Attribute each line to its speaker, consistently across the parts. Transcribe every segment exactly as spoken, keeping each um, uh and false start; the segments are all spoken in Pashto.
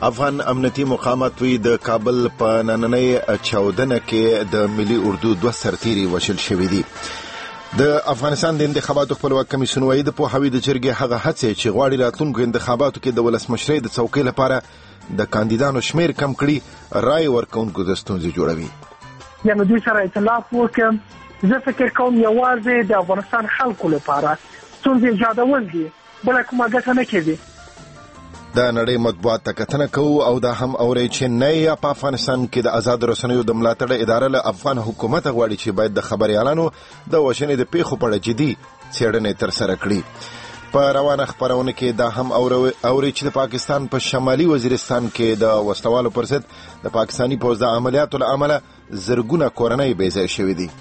Speaker 1: افغان امنیتي مقامات وی د کابل په نننۍ چاودنه کې د ملي اردو دوه سرتیري وژل شوي دي. د افغانستان د انتخاباتو خپلواک کمیسیون وايي د پوهاوي د جرګې هغه هڅې چې غواړي راتلونکو انتخاباتو کې د ولسمشرۍ د څوکۍ لپاره د کاندیدانو شمیر کم کړي رای ورکوونکو د ستونزې جوړوي.
Speaker 2: یعنې دوی سره اطلاف وکړم زه فکر کوم یوازې د افغانستان خلکو لپاره ستونزې ایجادول دي بله کومه ګټه نه کوي.
Speaker 1: د نړۍ مطبوعات ته کتنه کوو او دا هم اورئ چې نه په افغانستان کې د آزاد رسنیو د ملاتړ اداره له افغان حکومت غواړي چې باید د خبريالانو د وژنې د پیښو په اړه جدي څېړنې ترسره کړي. په روانه خبرونه کې دا هم اورئ چې د پاکستان په شمالي وزیرستان کې د وسلوالو پر ضد د پاکستاني پوځ د عملیاتو له امله زرګونه کورنۍ بې ځایه شوي دي.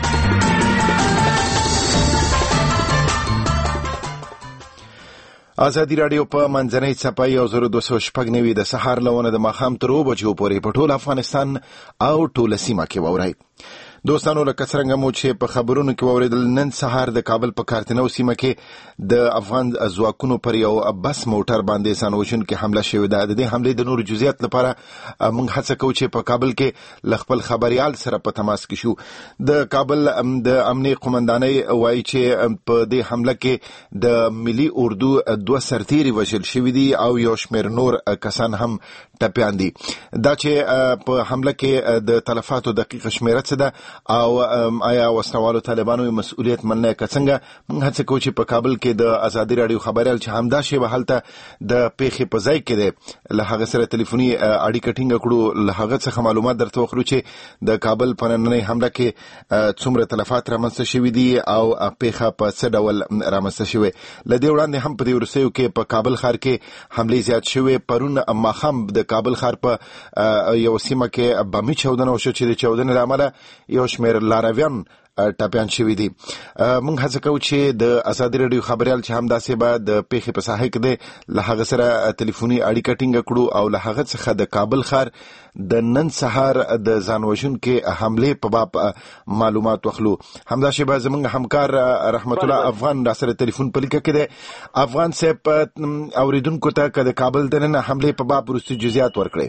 Speaker 1: ازادي راډیو په منځنۍ څپه یو زر دوه سوه شپږ نوي د سهار له ونه د ماښام تر اوه بجو پورې په ټول افغانستان او ټوله سیمه کې واورئ. دوستانو لکه څرنګه مو چې په خبرونو کې واورېدل نن سهار د کابل په کارتنو سیمه کې د افغان ځواکونو پر یو بس موټر باندې ځانوژونکې حمله شوې ده. د دې حملې د نورو جزئیات لپاره موږ هڅه کوو چې په کابل کې له خپل خبريال سره په تماس کې شو. د کابل د امنیي قومندانۍ وایي چې په دې حمله کې د ملي اردو دوه سرتیري وژل شوي دي او یو شمېر نور کسان هم ټپیان دي. دا چې په حمله کې د تلفاتو دقیقه شمېره څه ده او آیا وسلوالو طالبانو مسؤلیت مننه کڅنګه موږ هڅه کوو چې په کابل کې د ازادي راډیو خبريال چې همدا شی به هلته د پیښې په ځای کې دی له هغه سره ټلیفوني اړیکه ټینګه کړو له هغه څخه معلومات درته وخلو چې د کابل په نننۍ حمله کې څومره تلفات رامنځته شوي دي او پیښه په څه ډول رامنځته شوې. له دې وړاندې هم په دې وروستیو کې په کابل ښار کې حملې زیات شوې. پرون ماښام د کابل ښار په یو سیمه کې بمي چاودنه وشوه چې د چاودنې له امله یو شمېر لارویان ټپیان شوي دي. موږ هڅه کوو چې د ازادي راډیو خبريال چې همداسې به د پیښې په ساحه کې دی له هغه سره ټلیفوني اړیکه ټینګه کړو او له هغه څخه د کابل ښار د نن سهار د ځانوژونکې حملې په باب معلومات واخلو. همداسې به زموږ همکار رحمت الله افغان را سره ټلیفون په لیکه کې دی. افغان صاحب اوریدونکو ته که د کابل د نن حملې په باب وروستي جزئیات ورکړئ.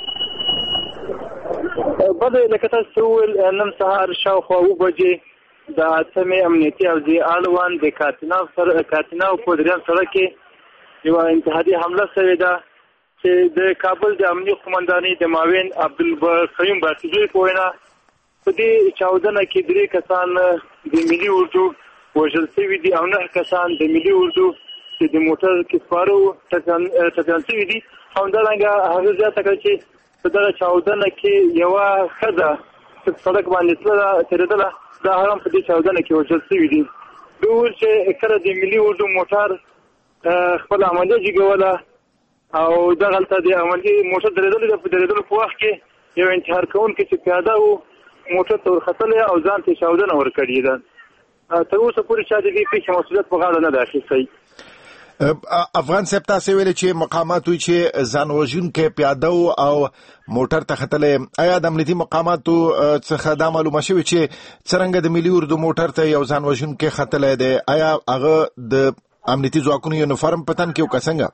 Speaker 3: بله لکه تاسو وویل نن سهار شاوخوا اوه بجې د اتمې امنیتي حوزې اړوند د کاتنا کاتنا او پودریان سړک کې یوه انتحادي حمله شوې ده چې د کابل د امنیي قومندانۍ د معاون عبدالقیوم باسطجوی په وینا په دې چاودنه کې درې کسان د ملي اردو وژل شوي دي او نه کسان د ملي اردو چې د موټر کې سپاره وو ټپیان شوي دي. همدارنګه هغه زیاته کړه چې په دغه چاودنه کې یوه ښځه چې سړک باندې تلله تېرېدله دا هم په دې چاودنه کې وژل شوي دي. دوی وویل چې کله د ملي اردو موټر خپل عملیه جګوله او دغلته د عملیې موټر درېدلی ده. په درېدلو په وخت کې یو انتحار کوونکی چې پیاده و موټر ته ورختلی او ځان ته چاودنه ورکړې ده. تر اوسه پورې چا د دې پیښې مسؤلیت په غاړه نه ده اخیستی.
Speaker 1: افغان صاحب تاسو ویل چې مقامات وی چې ځانوژونکې پیاده او موټر ته ختلی، آیا د امنیتي مقاماتو څخه دا معلومه شوې چې څرنګه د ملي اردو موټر ته یو ځانوژونکی ختلی دی؟ آیا هغه د امنیتي ځواکونو یونیفارم په تن کې و که څنګه؟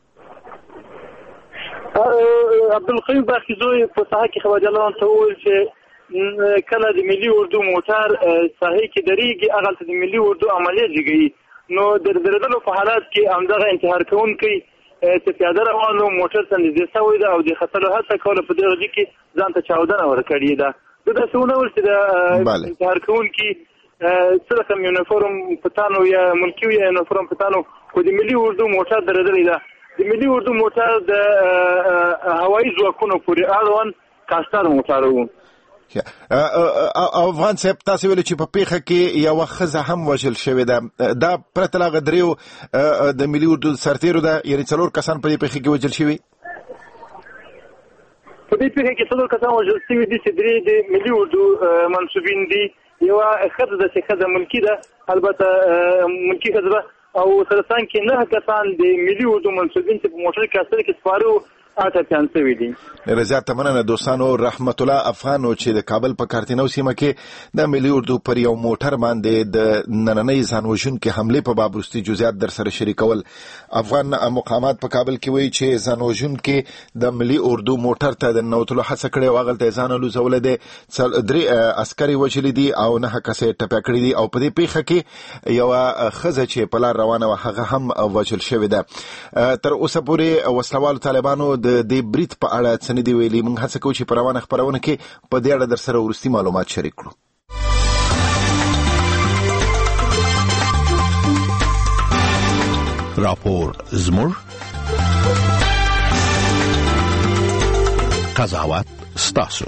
Speaker 3: عبدالقیوم باخیزوی په ساحه کې خبریالانو ته وویل چې کله د ملي اردو موټر ساحې کې درېږي هغلته د ملي اردو عملیه جګوي، نو د درېدلو په حالت کې همدغه انتحار کوونکی چې پیاده روان و موټر ته نږدې شوی ده او د ختلو هڅه کوله په دغه ځای کې ځان ته چاودنه ورکړې ده. ده داسې ونه ویل چې د انتحار کوونکي څه رقم یونیفورم په تن و یا ملکي یا یونیفورم په تن و، خو د ملي اردو موټر درېدلی ده. د ملي اردو موټر د هوایي ځواکونو پورې اړوند کاستر موټر و.
Speaker 1: افغان صاحب تاسو ویل چې په پیښه کې یوه ښځه هم وژل شوې ده، دا پرته له هغه دریو د ملي اردو سرتیرو ده، یعنې څلور کسان په دې پیښه کې وژل شوي؟
Speaker 3: په دې پیښه کې څلور کسان وژل شوي دي چې درې د ملي اردو منصوبین دي. یوه ښځه ده چې ښځه ملکي ده، البته ملکي ښځه ده، او سره څنګ کې نهه کسان د ملي اردو منصوبین چې په موټر کې اصل کې سپاره اته چانسوي دي.
Speaker 1: رضا تمنه دوستانو، رحمت الله افغان چې د کابل په کارتینو سیمه کې د ملي اردو پر یو موټر باندې د نننۍ ځانوژونکې حملې په باب وروستي جزئیات در سره شریکول. افغان مقامات په کابل کې وایي چې ځانوژونکې د ملي اردو موټر ته د ننوتلو هڅه کړې او هغلته ځان الوزولی دی. درې عسکر یې وژلي دي او نهه کسه یې ټپیه کړي دي او په دې پیښه کې یوه ښځه چې په لار روانه وه هغه هم وژل شوې ده. تر اوسه پورې وسلوالو طالبانو د دې برید په اړه څه نه دي ویلي. موږ هڅه کوو چې په روانه خپرونه کې په دې اړه در سره وروستي معلومات شریک کړو.
Speaker 4: راپور زموږ، قضاوت ستاسو.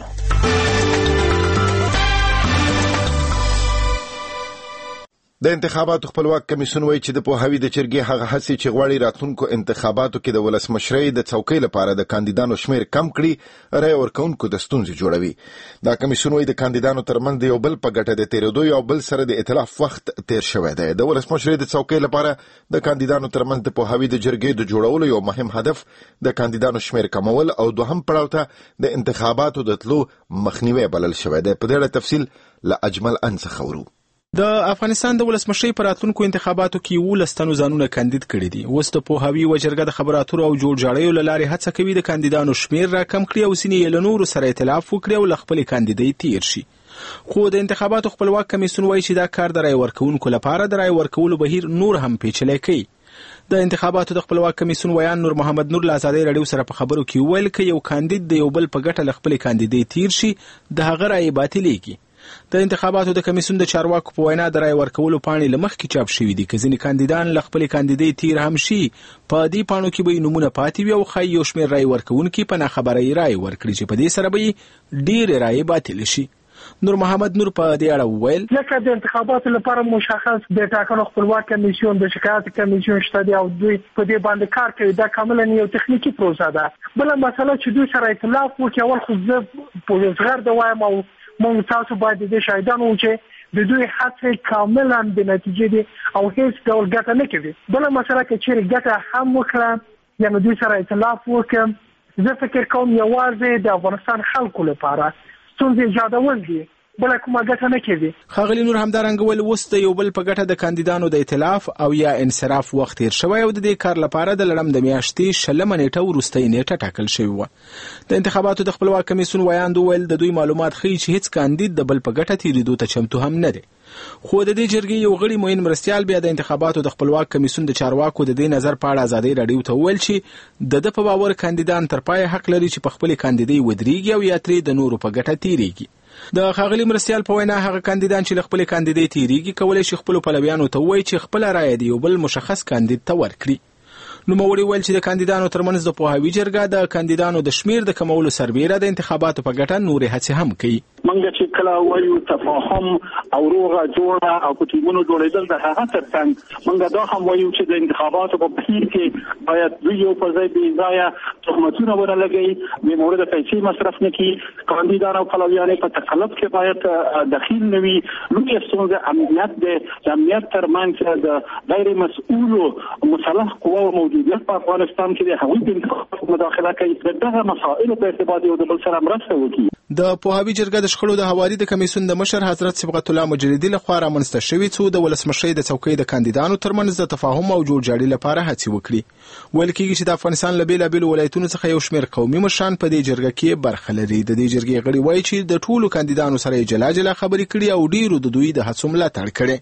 Speaker 1: د انتخاباتو خپلواک کمیسیون وایي چې د پوهاوي د جرګې هغه هڅې چې غواړي راتلونکو انتخاباتو کې د ولسمشرۍ د څوکۍ لپاره د کاندیدانو شمیر کم کړي، رای ورکوونکو د ستونزې جوړوي. دا کمیسیون وایي د کاندیدانو ترمنځ د یو بل په ګټه د تېرېدو یو بل سره د ائتلاف وخت تېر شوی دی. د ولسمشرۍ د څوکۍ لپاره د کاندیدانو ترمنځ د پوهاوي د جرګې د جوړولو یو مهم هدف د کاندیدانو شمیر کمول او دوهم پړاو ته د انتخاباتو د تلو مخنیوی بلل شوی دی. په دې اړه تفصیل له اجمل ان څخه ورو.
Speaker 5: د افغانستان د ولسمشرۍ په راتلونکو انتخاباتو کې یولس تنو ځانونه کاندید کړي دي. اوس د پوهاوي و جرګه د خبرو اترو او جوړجاړیو له لارې هڅه کوي د کاندیدانو شمیر راکم کړي او ځینې یې له نورو سره ائتلاف وکړي او له خپلې کاندیدۍ تیر شي. خو د انتخاباتو خپلواک کمیسیون وایي چې دا کار د رای ورکوونکو لپاره د رای ورکولو بهیر نور هم پیچلی کوي. د انتخاباتو د خپلواک کمیسیون ویان نور محمد نور له ازادۍ راډیو سره په خبرو کې وویل که یو کاندید د یو بل په ګټه له خپلې کاندیدۍ تیر شي د هغه رای باطلیږي. د انتخاباتو د کمیسیون د چارواکو په وینا د رای ورکولو پاڼې له مخکې چاپ شوي دي. که ځینې کاندیدان له خپلې کاندیدۍ تیر هم شي، په دې پاڼو کې به یې نومونه پاتې وي او ښایي یو شمېر رای ورکوونکي په ناخبرۍ رای ورکړي چې په دې سره به یې ډېرې رایې باطلې شي. نور محمد نور په دې اړه وویل
Speaker 2: ځکه د انتخاباتو لپاره مشخص د ټاکنو خپلواک کمیسیون د شکایت کمیسیون شته دی او دوی په دې باندې کار کوي. دا کاملا یو تخنیکی پروسه ده. بله مسله چې دوی سره ائتلاف وکړي، اول خو زه په زغر د وایم او موږ تاسو باید د شاهدان وو چې د دوی هڅې کاملا د نتیجې دي او هیڅ ډول ګټه نه کوي. بله مسله که چیرې ګټه هم وکړه یعنې دوی سره ائتلاف وکړم، زه فکر کوم یوازې د افغانستان خلکو لپاره ستونزې ایجادول دي، بله کومه ګټه نه کوي.
Speaker 5: ښاغلي نور همدارنګه ویل اوس د یو بل په ګټه د کاندیدانو د ائتلاف او یا انصراف وخت تېر شوی او د دې کار لپاره د لړم د میاشتې شلمه نیټه وروستۍ نیټه ټاکل شوې وه. د انتخاباتو د خپلواک کمیسیون ویاند وویل د دوی معلومات ښیي چې هیڅ کاندید د بل په ګټه تېرېدو ته چمتو هم نه دی. خو د دې جرګې یو غړي معین مرستیال بیا د انتخاباتو د خپلواک کمیسیون د چارواکو د دې نظر په اړه ازادۍ راډیو ته وویل چې د ده په باور کاندیدان تر پایه حق لري چې په خپلې کاندیدۍ ودرېږي او یا ترې د نورو په ګټه تېرېږي. د ښاغلي مرستیال په وینا هغه کاندیدان چې له خپلې کاندیدۍ تېرېږي کولی شي خپلو پلویانو ته ووایي چې خپله رایه د یو بل مشخص کاندید ته ورکړي. نوموړي ویل چې د کاندیدانو ترمنځ د پوهاوي جرګه د کاندیدانو د شمیر د کمولو سربیره د انتخاباتو په ګټه نورې هڅې هم کوي.
Speaker 6: منګه چې کله وایو تفاهم او روغه جوړه او په ټیمونو جوړېدل د هغه ترڅنګ منګه دا هم وایو چې د انتخاباتو په بهیر کې باید دوی یو پر ځای بې ځایه تهمتونه ونه لګوي، بې مورده پیسې مصرف نه کړي، کاندیدان او پلویان په تکلف کې باید دخیل نه وي. لویه ستونزه امنیت دی. د امنیت ترمنځ د غیر مسؤولو مسلح قواو موجودیت په افغانستان کې د هغوی په انتخاباتو مداخله کوي. دغه مسایلو په ارتباط یو د بل سره مرسته وکړي.
Speaker 5: د پوهاوي جرګه د شخړو د هواري د کمیسیون د مشر حضرت صبغت الله مجریدي لخوا رامنځته شوي څو د ولسمشرۍ د څوکۍ د کاندیدانو ترمنځ د تفاهم او جوړجاړي لپاره هڅې وکړي. ویل کېږي چې د افغانستان له بېلابېلو ولایتونو څخه یو شمېر قومي مشران په دې جرګه کې برخه لري. د دې جرګې غړي وایي چې د ټولو کاندیدانو سره یې جلا جلا خبرې کړي او ډېرو د دوی د هڅو ملاتړ کړی.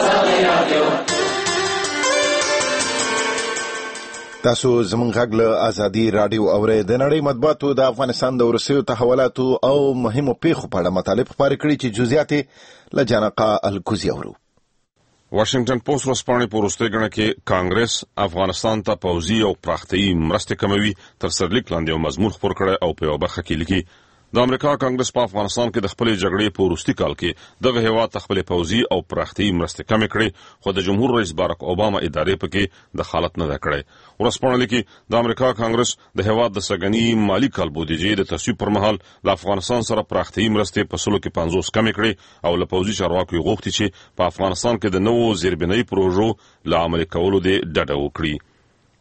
Speaker 1: تاسو زمونږ غږ له ازادي راډیو اورئ. د نړۍ مطبوعاتو د افغانستان د وروستیو تحولاتو او مهمو پیښو په اړه مطالب خپاره کړي چې جزئیات یې له جانقا الکوزي اورو.
Speaker 7: واشنگټن پوسټ ورځپاڼې په وروستۍ ګڼه کې کانګرس افغانستان ته پوځي او پراختیایي مرستې کموي تر سرلیک لاندې یو مضمون خپور کړی او په یوه برخه کې لیکي د امریکا کانګرس په افغانستان کې د خپلې جګړې په وروستي کال کې دغه هیواد ته خپلې پوځي او پراختیایي مرستې کمې کړې، خو د جمهور رئیس باراک اوباما ادارې پکې دخالت نه ده کړی. ورځپاڼه لیکي د امریکا کانګرس د هیواد د سږني مالي کال بودیجې د تصویب پر مهال له افغانستان سره پراختیایي مرستې په سلو کې پنځوس کمې کړې او له پوځي چارواکو یې غوښتي چې په افغانستان کې د نوو زیربنایي پروژو له عملي کولو دې ډډه وکړي.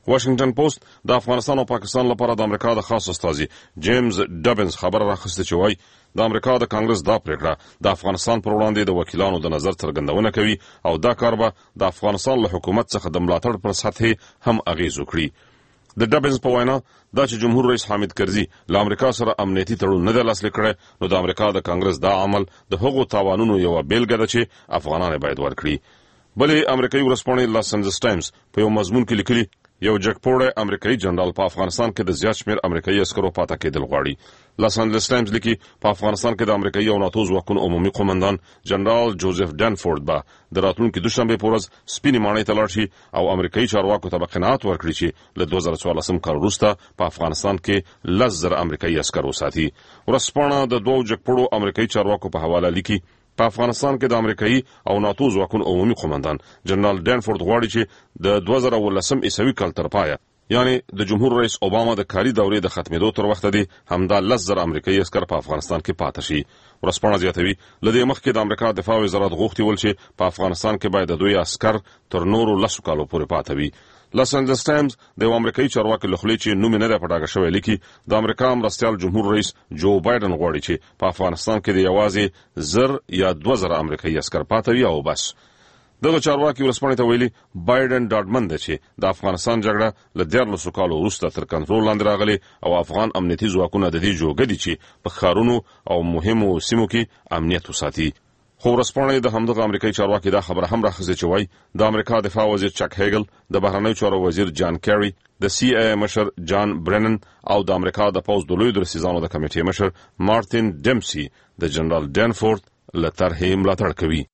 Speaker 7: واشنگټن پوسټ د افغانستان او پاکستان لپاره د امریکا د خاص استازي جیمز ډبنز خبر راخسته چې وایي د امریکا د کانګرس دا پریکړه د افغانستان پر وړاندې د وکیلانو د نظر څرګندونه کوي او دا کار به د افغانستان له حکومت څخه د ملاتړ پر سطح هم اغیز وکړي. د ډبنز په وینا دا چې جمهور رئیس حامد کرزي له امریکا سره امنیتي تړون نه دی لاسلیک کړی نو د امریکا د کانګرس دا عمل د هغو تاوانونو یوه بیلګه ده چې افغانان باید ورکړي. بلې امریکایي ورځپاڼې لاس انجلس ټایمز په یو مضمون کې لیکلي یو جګپوړی امریکایي جنرال په افغانستان کې د زیات شمېر امریکایي عسکرو پاتې کېدل غواړي. لاس انجلس ټایمز لیکي په افغانستان کې د امریکایي او ناتو ځواکونو عمومي قومندان جنرال جوزف ډانفورد به د راتلونکي دوشنبې په ورځ سپینې ماڼۍ ته لاړ شي او امریکایي چارواکو ته به قناعت ورکړي چې له دوه زره څوارلسم کال وروسته په افغانستان کې لس زره امریکایي عسکر وساتي. ورځپاڼه د دوو جګپوړو امریکایي چارواکو په حواله لیکي په افغانستان کې د امریکایي او ناتو ځواکونو عمومي قومندان جنرال ډانفورد غواړي چې د دوه زره اوولسم عیسوي کال تر پایه یعنی د جمهور رئیس اوباما د کاري دورې د ختمېدو تر وخته دی همدا لس زره امریکایي عسکر په افغانستان کې پاتې شي. ورځپاڼه زیاتوي له دې مخکې د امریکا دفاع وزارت غوښتي ول چې په افغانستان کې باید د دوی عسکر تر نورو لسو کالو پورې پاتې وي. لاس انجلس ټایمز د یو امریکایي چارواکي له خولې چې نوم یې نه دی په ډاګه شوی لیکي د امریکا مرستیال جمهور رئیس جو بایدن غواړي چې په افغانستان کې د یوازې زر یا دوه زره امریکایي عسکر پاتې وي او بس. دغه چارواکي ورځپاڼې ته ویلي بایدن ډاډمن دی چې د افغانستان جګړه له دیارلسو کالو وروسته تر کنټرول لاندې راغلې او افغان امنیتي ځواکونه د دې جوګه دي چې په ښارونو او مهمو سیمو کې امنیت وساتي. خو ورځپاڼې د همدغه امریکایي چارواکي دا خبره هم راخځي چې وایي د امریکا دفاع وزیر چک هیګل د بهرنیو چارو وزیر جان کیری د سی ای مشر جان برنن او د امریکا د پوځ د لویو درسیزانو د کمیټې مشر مارتین ډیمسي د جنرال ډانفورد له طرحې ملاتړ کوي.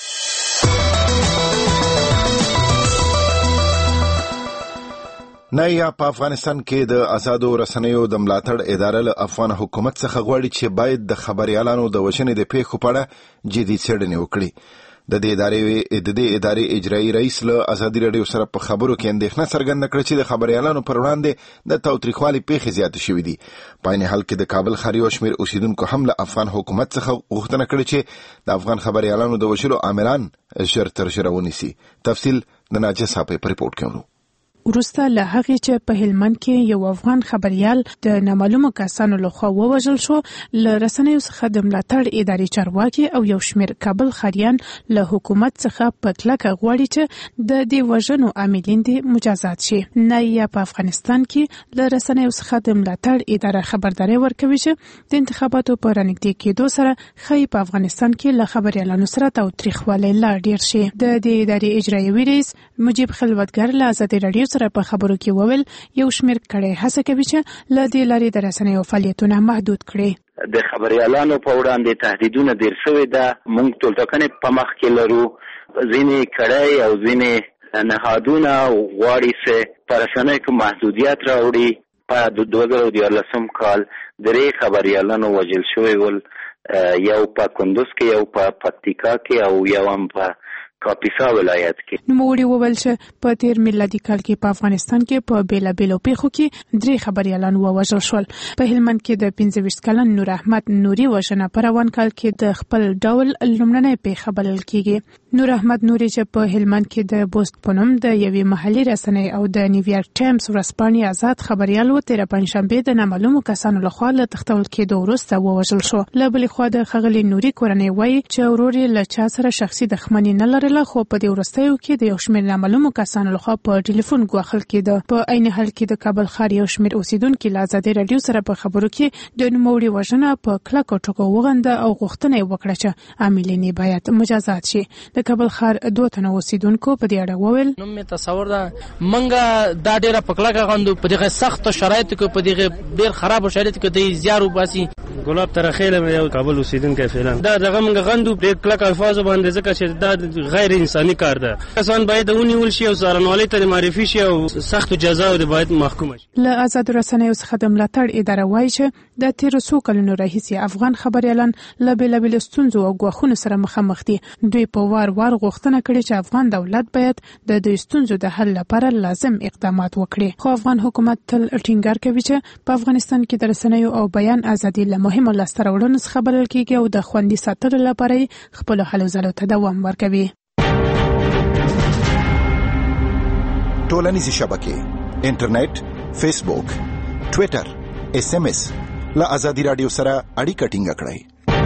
Speaker 1: نایا په افغانستان کې د آزادو رسنیو د ملاتړ اداره له افغان حکومت څخه غواړي چې باید د خبريالانو د وژنې د پیښو په اړه جدي څېړنې وکړي. د دې ادارې د دې ادارې اجرایي رئیس له ازادي رادیو سره په خبرو کې اندېښنه څرګنده کړې چې د خبريالانو پر وړاندې د تاوتریخوالي پیښې زیاتې شوې دي. په عین حال کې د کابل ښار یو شمېر اوسیدونکو هم له افغان حکومت څخه غوښتنه کړې چې د افغان خبريالانو د وژلو عاملان ژر تر ژره ونیسي. تفصیل د ناجیه صاحب په ریپورت کې ورو.
Speaker 8: وروسته له هغې چې په هلمند کې یو افغان خبريال د نامعلومو کسانو لخوا ووژل شو، له رسنیو څخه د ملاتړ ادارې چارواکي او یو شمېر کابل ښاریان له حکومت څخه په کلکه غواړي چې د دې وژنو عاملین دې مجازات شي. نه یا په افغانستان کې له رسنیو څخه د ملاتړ اداره خبرداري ورکوي چې د انتخاباتو په رانږدې کېدو سره ښایي په افغانستان کې له خبريالانو سره تاوتریخوالی لا ډېر شي. د دې ادارې اجرایوي رئیس مجیب خلوتګر له ازادي رادیو سره په خبرو کې وویل یو شمېر کړي هڅه کوي چې له دې لارې د رسنیو فعالیتونه محدود کړي.
Speaker 9: د خبريالانو په وړاندې تهدیدونه ډېر شوي ده. موږ ټولټاکنې په مخ کې لرو. ځینې کړي او ځینې نهادونه غواړي چې په رسنیو کې محدودیت راوړي. په دوه زره دیارلسم کال درې خبريالانو وژل شوي ول، یو په کندوز کې، یو په پکتیکا کې او یو هم په کاپیسا ولایت کې.
Speaker 8: نوموړي وویل چې په تیر میلادي کال کې په افغانستان کې په بیلابیلو پیښو کې درې خبريالان ووژل شول. په هلمند کې د پنځه ویشت کلن نور احمد نوري وژنه په روان کال کې د خپل ډول لومړنۍ پیښه بلل کېږي. نور احمد نوري چې په هلمند کې د بوست په نوم د یوې محلي رسنۍ او د نیویارک ټایمز ورځپاڼې آزاد خبريال و تېره پنجشنبې د نامعلومو کسانو لخوا له تښتول کېدو وروسته ووژل شو. له بلې خوا د ښاغلي نوري کورنۍ وایي چې ورور یې له چا سره شخصي دښمني نه لرله، خو په دې وروستیو کې د یو شمېر نامعلومو کسانو لخوا په ټلیفون ګواښل کېده. په عین حال کې د کابل ښار یو شمېر اوسیدونکي له ازادي رادیو سره په خبرو کې د نوموړي وژنه په کلکو ټکو وغنده او غوښتنه یې وکړه چې عاملین یې باید مجازات شي. د کابل ښار دوه تنه اوسیدونکو په دې اړه وویل
Speaker 10: نو مې تصور ده منګه دا ډیره په کلکه غندو په دغه سخت شرایطو کې په دغه ډیر خراب شرایطو کې د زیارو باسي.
Speaker 11: ګلاب ترخیل مې یو کابل اوسیدونکی فعلا دا دغه منګه غندو ډیر کلک الفاظ باندې ځکه چې دا غیر انساني کار ده. کسان باید ونیول شي او څارنوالۍ ته معرفي شي او سخت جزا باید محکوم شي.
Speaker 8: له آزاد رسنیو څخه د ملاتړ اداره وایي چې د تیر څو کلونو راهیسې افغان خبريالان له بېلابېلو ستونزو او ګواښونو سره مخامخ دي. دوی په وار وار غوښتنه کړې چې افغان دولت باید د دوی ستونزو د حل لپاره لازم اقدامات وکړي. خو افغان حکومت تل ټینګار کوي چې په افغانستان کې د رسنیو او بیان ازادي له مهمو لاسته راوړنو څخه بلل کېږي او د خوندي ساتلو لپاره خپلو هلو ځلو ته دوام ورکوي.
Speaker 1: ټولنیزې شبکې انټرنیټ، فیسبوک، ټویټر، اس ام اس له ازادي رادیو سره اړیکه ټینګه کړئ.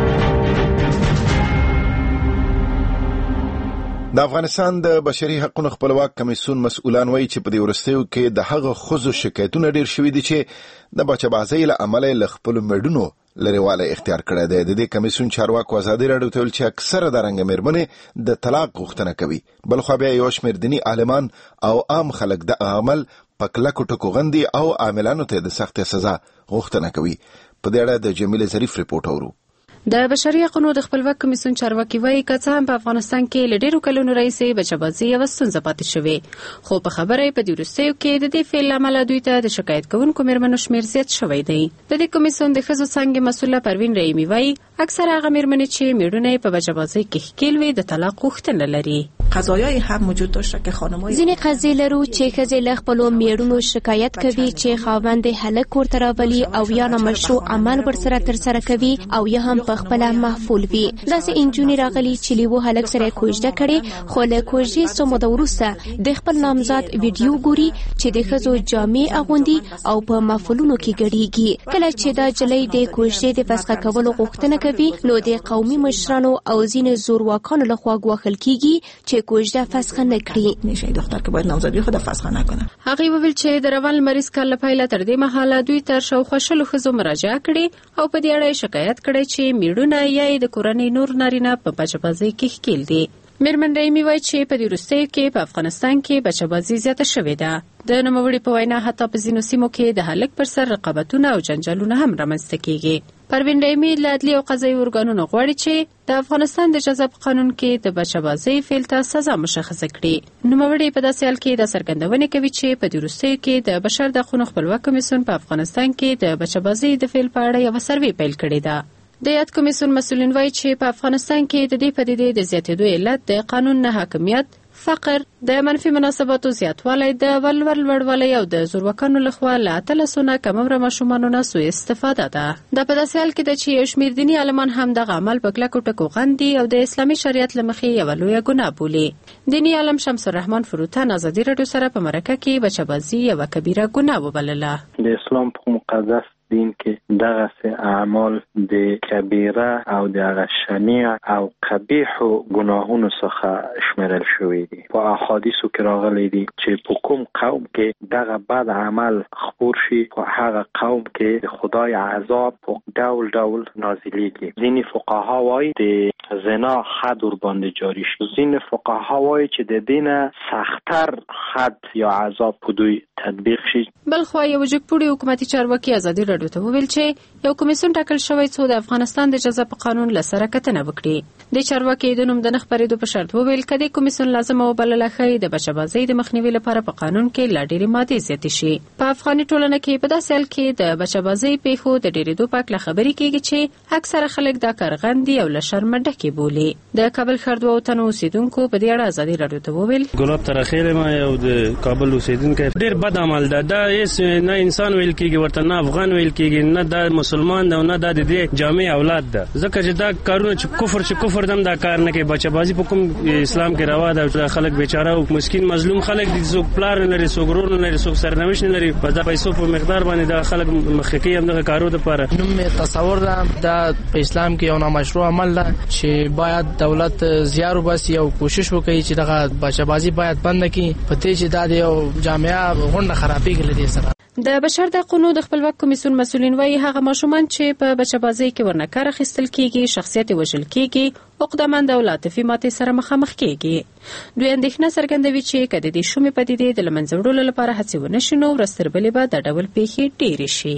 Speaker 1: د افغانستان د بشري حقوقو خپلواک کمیسیون مسؤلان وایي چې په دې وروستیو کې د هغه ښځو شکایتونه ډېر شوي دي چې د بچه‌بازۍ له امله له خپلو مېړونو لرېوالی اختیار کړی دی. د دې کمیسیون چارواکو ازادي راډیو ته ویل چې اکثره د رنګه مېرمنې د طلاق غوښتنه کوي. بلخوا بیا یو شمېر دیني عالمان او عام خلک د عمل په کلکو ټکو غندي او عاملانو ته د سختې سزا غوښتنه کوي. په دې اړه د جمیل ظریف رپورټ اورو.
Speaker 12: د بشري حقوقو د خپلواک کمیسیون چارواکي وایي که څه هم په افغانستان کې له ډېرو کلونو راهیسې بچه‌بازي یوه ستونزه پاتې شوې، خو په خبره یې په دې وروستیو کې د دې فعل له امله دوی ته د شکایت کوونکو مېرمنو شمېر زیات شوی دی. د دې کمیسیون د ښځو څانګې مسؤله پروین رحیمي وایي اکثره هغه مېرمنې چې مېړونه یې په بچه‌بازۍ کې ښکېل وي د طلاق غوښتنه لري.
Speaker 13: قضایای هم وجود داشته که خانم‌های
Speaker 14: ځینې قضیې لرو چې ښځې له خپلو مېړونو شکایت کوي چې خاوند یې هلک کور ته راولي او یا نامشروع عمل ورسره ترسره کوي او یا هم په خپله محفول وي. داسې انجونې راغلي چې لیوه هلک سره یې کوژده کړې، خو له کوژدې څو موده وروسته د خپل نامزاد ویډیو ګوري چې د ښځو جامې اغوندي او په محفلونو کې ګډېږي. کله چې دا جلۍ د کوژدې د فسخه کولو غوښتنه کوي نو د قومي مشرانو او ځینې زورواکانو لخوا ګواښل کېږي چې کوژده فسخه نه کړي.
Speaker 13: نشه دختر که باید نامزادی خود فسخه نکنه.
Speaker 12: هغه وویل چې د روان لمریز کال له پیله تر دې مهاله دوی تر شاوخوا شلو ښځو مراجعه کړې او په دې اړه شکایت کړی چې میړونه یا د کورنۍ نور نارینه په بچه‌بازۍ کې ښکېل دي. مېرمن رحیمي وایي چې په دې وروستیو کې په افغانستان کې بچه‌بازي زیاته شوې ده. د نوموړي په وینا حتی په ځینو سیمو کې د هلک پر سر رقابتونه او جنجالونه هم رامنځته کېږي. پروین رحیمي له عدلي او قضایي ارګانونو غواړي چې د افغانستان د جزا په قانون کې د بچه‌بازۍ فعل ته سزا مشخصه کړي. نوموړي په داسې حال کې د څرګندونې کوي چې په دې وروستیو کې د بشر د حقوقو خپلواک کمیسیون په افغانستان کې د بچه‌بازۍ د فعل په اړه یوه سروې پیل کړې ده. د یاد کمیسیون مسؤلین وایي چې په افغانستان کې د دې پدیدې د زیاتېدو علت د قانون نه حاکمیت، فقر، د منفي مناسباتو زیاتوالی، د ولور لوړوالی او د زورواکانو لخوا له اتلسو نه کم عمره ماشومانو نه سوء استفاده ده. دا په داسې حال کې ده چې یو شمېر دیني عالمان هم دغه عمل په کلکو ټکو غندي او د اسلامي شریعت له مخې یوه لویه ګناه بولي. دیني عالم شمس الرحمن فروتن ازادي راډیو سره په مرکه کې بچه‌بازي یوه کبیره ګناه وبلله.
Speaker 15: د اسلام په مقدس دین کې دغه سه اعمال د کبیره او د شنیع او قبیح ګناهونو څخه شمیرل شوی دي. په احادیثو کې راغلي دي چې په کوم قوم کې دغه بد عمل خپور شي په هغه قوم کې د خدای عذاب په ډول ډول نازلېږي. ځینې فقها وایي د زنا حد ور باندې جاری شي، ځینې فقها وایي چې د دینه سختتر حد یا عذاب په دوی تطبیق شي.
Speaker 12: بلخوا یو جګپوړي حکومتي چارواکي ازادي راډیو ته وویل چې یو کمیسیون ټاکل شوی څو د افغانستان د جزا په قانون له سره کتنه وکړي. د چارواکي د نوم د نه خپرېدو په شرط وویل که د کمیسیون لازمه وبلله ښایي د بچه‌بازۍ د مخنیوي لپاره په قانون کې لا ډېرې مادې زیاتې شي. په افغاني ټولنه کې په داسې حال کې د بچه‌بازۍ پیښو د ډېرېدو په هکله خبرې کېږي چې اکثره خلک دا کار غندي او له شرمه ډکې بولي. د کابل ښار دوه تنو اوسېدونکو په دې اړه ازادي راډیو ته وویل
Speaker 11: ګلاب ترخیل ما یو د کابل اوسېدونکی ډېر بد عمل ده. دا هیڅ نه انسان ویل کېږي ورته، نه افغان ویل کېږي، نه دا مسلمان ده نه دا د دې جامع اولاد ده. ځکه چې دا کارونه چې کفر چې کفر دم دا کار نه کوي. بچه‌بازي په کوم اسلام کې روا ده. خلک بیچاره او مسکین مظلوم خلک دي، څوک پلار نه لري، څوک ورور نه لري، څوک سرنوشت نه لري. په دا پیسو په مقدار باندې دا خلک مخکې هم دغه کارو لپاره
Speaker 10: نوم تصور ده دا په اسلام کې یو نامشروع عمل ده چې باید دولت زیار وباسي او کوشش وکړي چې دغه بچه‌بازي باید بند کړي. په دې چې دا د یو جامعه غونډه خرابېږي له دې سره.
Speaker 12: د بشر د حقوقو د خپلواک کمیسیون مسؤلین وایي هغه ماشومان چې په بچه‌بازۍ کې ورنه کار اخیستل کېږي شخصیت وژل کېږي، عقده‌مند او عاطفي ماتې سره مخامخ کېږي. دوی اندېښنه څرګندوي چې که د دې شومې پدیدې د له منځه وړلو لپاره هڅې ونه شي نو ورځ تر بلې به دا ډول پیښې ډېرې شي.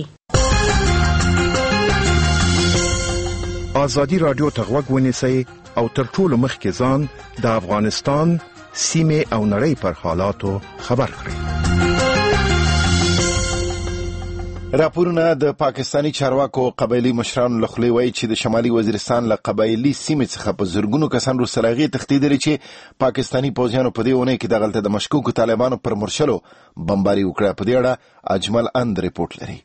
Speaker 4: ازادي راډیو ته غوږ ونیسئ او تر ټولو مخکې ځان د افغانستان سیمې او نړۍ پر حالاتو خبر کړئ.
Speaker 1: راپورونه د پاکستانی چارواکو قبایلی مشرانو له خولې وایي چې د شمالي وزیرستان له قبایلی سیمې څخه په زرګونو کسان وروسته له هغې تښتېدلي چې پاکستاني پوځیانو په دې اونۍ کې دغلته د مشکوکو طالبانو پر مرشلو بمباري وکړه. په دې اړه اجمل اند رپورټ لري.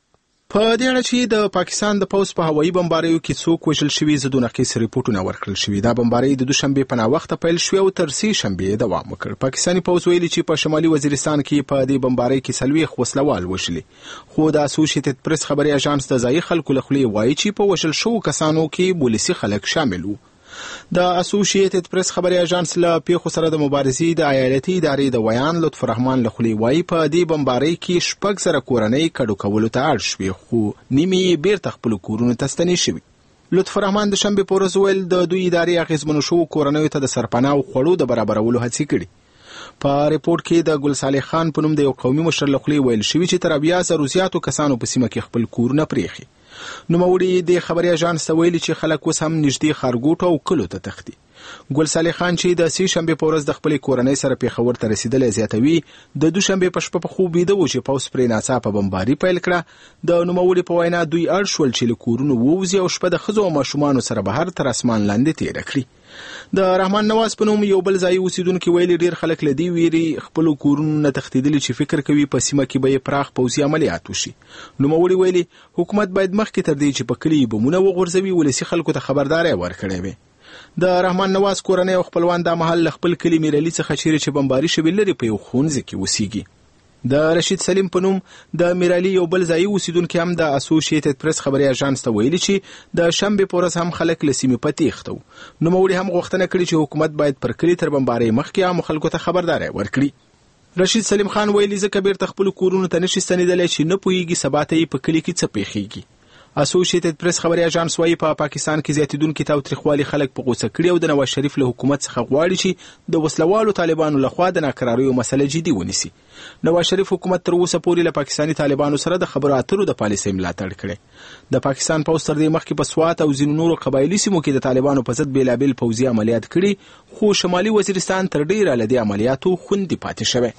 Speaker 5: په دې اړه چې د پاکستان د پوځ په هوایي بمباریو کې څوک وژل شوي زدونه کې ریپورتونه ورکړل شوي. دا بمباری د دوشنبه په ناوخته پیل شو او تر سې شنبه دوام وکړ. پاکستاني پوځ ویلي چې په شمالي وزیرستان کې په دې بمباری کې سلويخ وسلوال وشلي، خو د اسوسییټډ پریس خبري اژانس د ځای خلکو له خولې وایي چې په وشل شو کسانو کې پولیسي خلک شامل وو. د اسوسییټډ پریس خبري اژانس له پیښو سره د مبارزې د ایالتي ادارې د ویان لطف رحمان له خولې وایي په دې بمباری کې شپږ زره کورنۍ کډو کولو ته اړ شوې، خو نیمې بیرته خپل کورونو ته ستنې شوي. لطف رحمان د شنبه په ورځ ویل د دوی ادارې اغیزمنو شو کورنۍ ته د سرپناه او خوړو د برابرولو هڅې کړي. په ریپورت کې د ګل صالح خان په نوم د یو قومي مشر له خولې ویل شوی چې تر بیا زرو زیاتو کسانو په سیمه کې خپل کورونه پریخي. نوموړي د خبري اژانس ته ویلي چې خلک اوس هم نږدې خارګوټو او کلو ته تښتي. ګل صالح خان چې د سې شنبه په ورځ د خپل کورنۍ سره پیښور ته رسیدلی زیاتوي، د دوشنبه په شپه په خوب لیده و چې پوځ پرې ناڅاپه بمباري پیل کړه. د نوموړي په وینا دوی اړ شول چې له کورونو ووځي او شپه د ښځو او ماشومانو سره بهر تر اسمان لاندې تېره کړي. د رحمان نواز په نوم یو بل ځای اوسیدونکي ویلي ډیر خلک له دې ویري خپل کورونو نه تښتېدلي چې فکر کوي په سیمه کې به یې پراخ پوځي عملیات وشي. نوموړي ویلي حکومت باید مخکې تر دې چې په کلي بمونه وغورځوي ولسي خلکو ته خبرداری ورکړی وي. د رحمان نواز کورنۍ او خپلوان د محل له خپل کلي میرالي څخه چیرې چې بمباري شوي لري په یو ښوونځي کې اوسیږي. د رشید سلیم په نوم د میرالي یو بل ځای اوسیدونکي هم د اسوسییټډ پریس خبري اژانس ته ویلي چې د شنبه په ورځ هم خلک له سیمې په تېښته وو. نوموړي هم غوښتنه کړې چې حکومت باید پر کلي تر بمبارۍ مخکې عامو خلکو ته خبرداری ورکړي. رشید سلیم خان ویلي ځکه بیرته خپل کورونو ته نشي ستنېدلی چې نه پوهېږي سبا ته یې په کلي کې څه پیښیږي. اسوسییټډ پریس خبري اژانس وايي په پا پاکستان کې زیاتیدونکي تاوتریخوالي خلک په غوسه کړي او د نواز شریف له حکومت څخه غواړي چې د وسلوالو طالبانو لخوا د ناکراریو مسله جدي ونیسي. نواز شریف حکومت تر اوسه پورې له پاکستاني طالبانو سره د خبرو اترو د پالیسۍ ملاتړ کړی. د پاکستان پوځ تر دې مخکې په سوات او ځینو نورو قبایلي سیمو کې د طالبانو په ضد بیلابیل پوځي عملیات کړي، خو شمالي وزیرستان تر ډیره له دې عملیاتو خوندي پاتې شوی.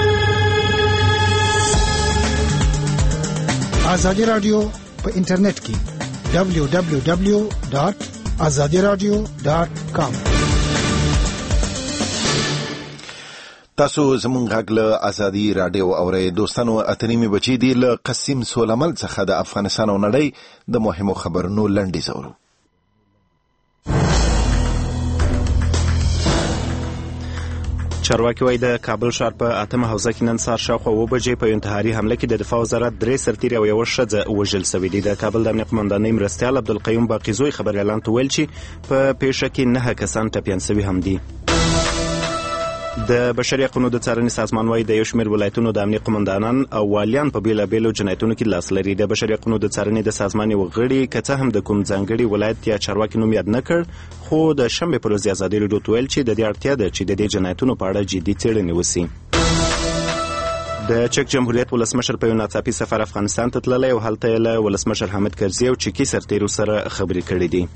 Speaker 16: آزادي رادیو په انټرنیټ کې دبلیو دبلیو دبلیو ډاٹ آزادي رادیو ډاٹ کام.
Speaker 1: تاسو زمونږ غږ له آزادي رادیو اورئ. دوستانو اتنیمې بچي دي له قسیم سولمل څخه د افغانستان او نړۍ د مهمو خبرونو لنډیز اورو.
Speaker 17: چارواکي وايي د کابل ښار په اتمه حوزه کې نن سهار شاوخوا اوه بجې په یو انتحاري حمله کې د دفاع وزارت درې سرتیري او یوه ښځه وژل سوي دي. د کابل د امنیه قمندانۍ مرستیال عبدالقیوم باقیزوی خبریالانو ته ویل چې په پیښه کې نهه کسان ټپیان سوي هم دي. د بشري حقونو د څارنې سازمان وايي د یو شمېر ولایتونو د امنیه قمندانان او والیان په بېلابېلو جنایتونو کې لاس لري. د بشري حقونو د څارنې د سازمان یو غړي که څه هم د کوم ځانګړي ولایت یا چارواکي نوم یاد نه کړ، خو د شنبې پر ورځ ازادي راډیو ته ویل چې د دې اړتیا ده چې د دې جنایتونو په اړه جدي څېړنې وسي. د چک جمهوریت ولسمشر په یو ناڅاپي سفر افغانستان ته تللی او هلته یې له ولسمشر حامد کرزي او چکي سرتیرو سره خبرې کړې دي.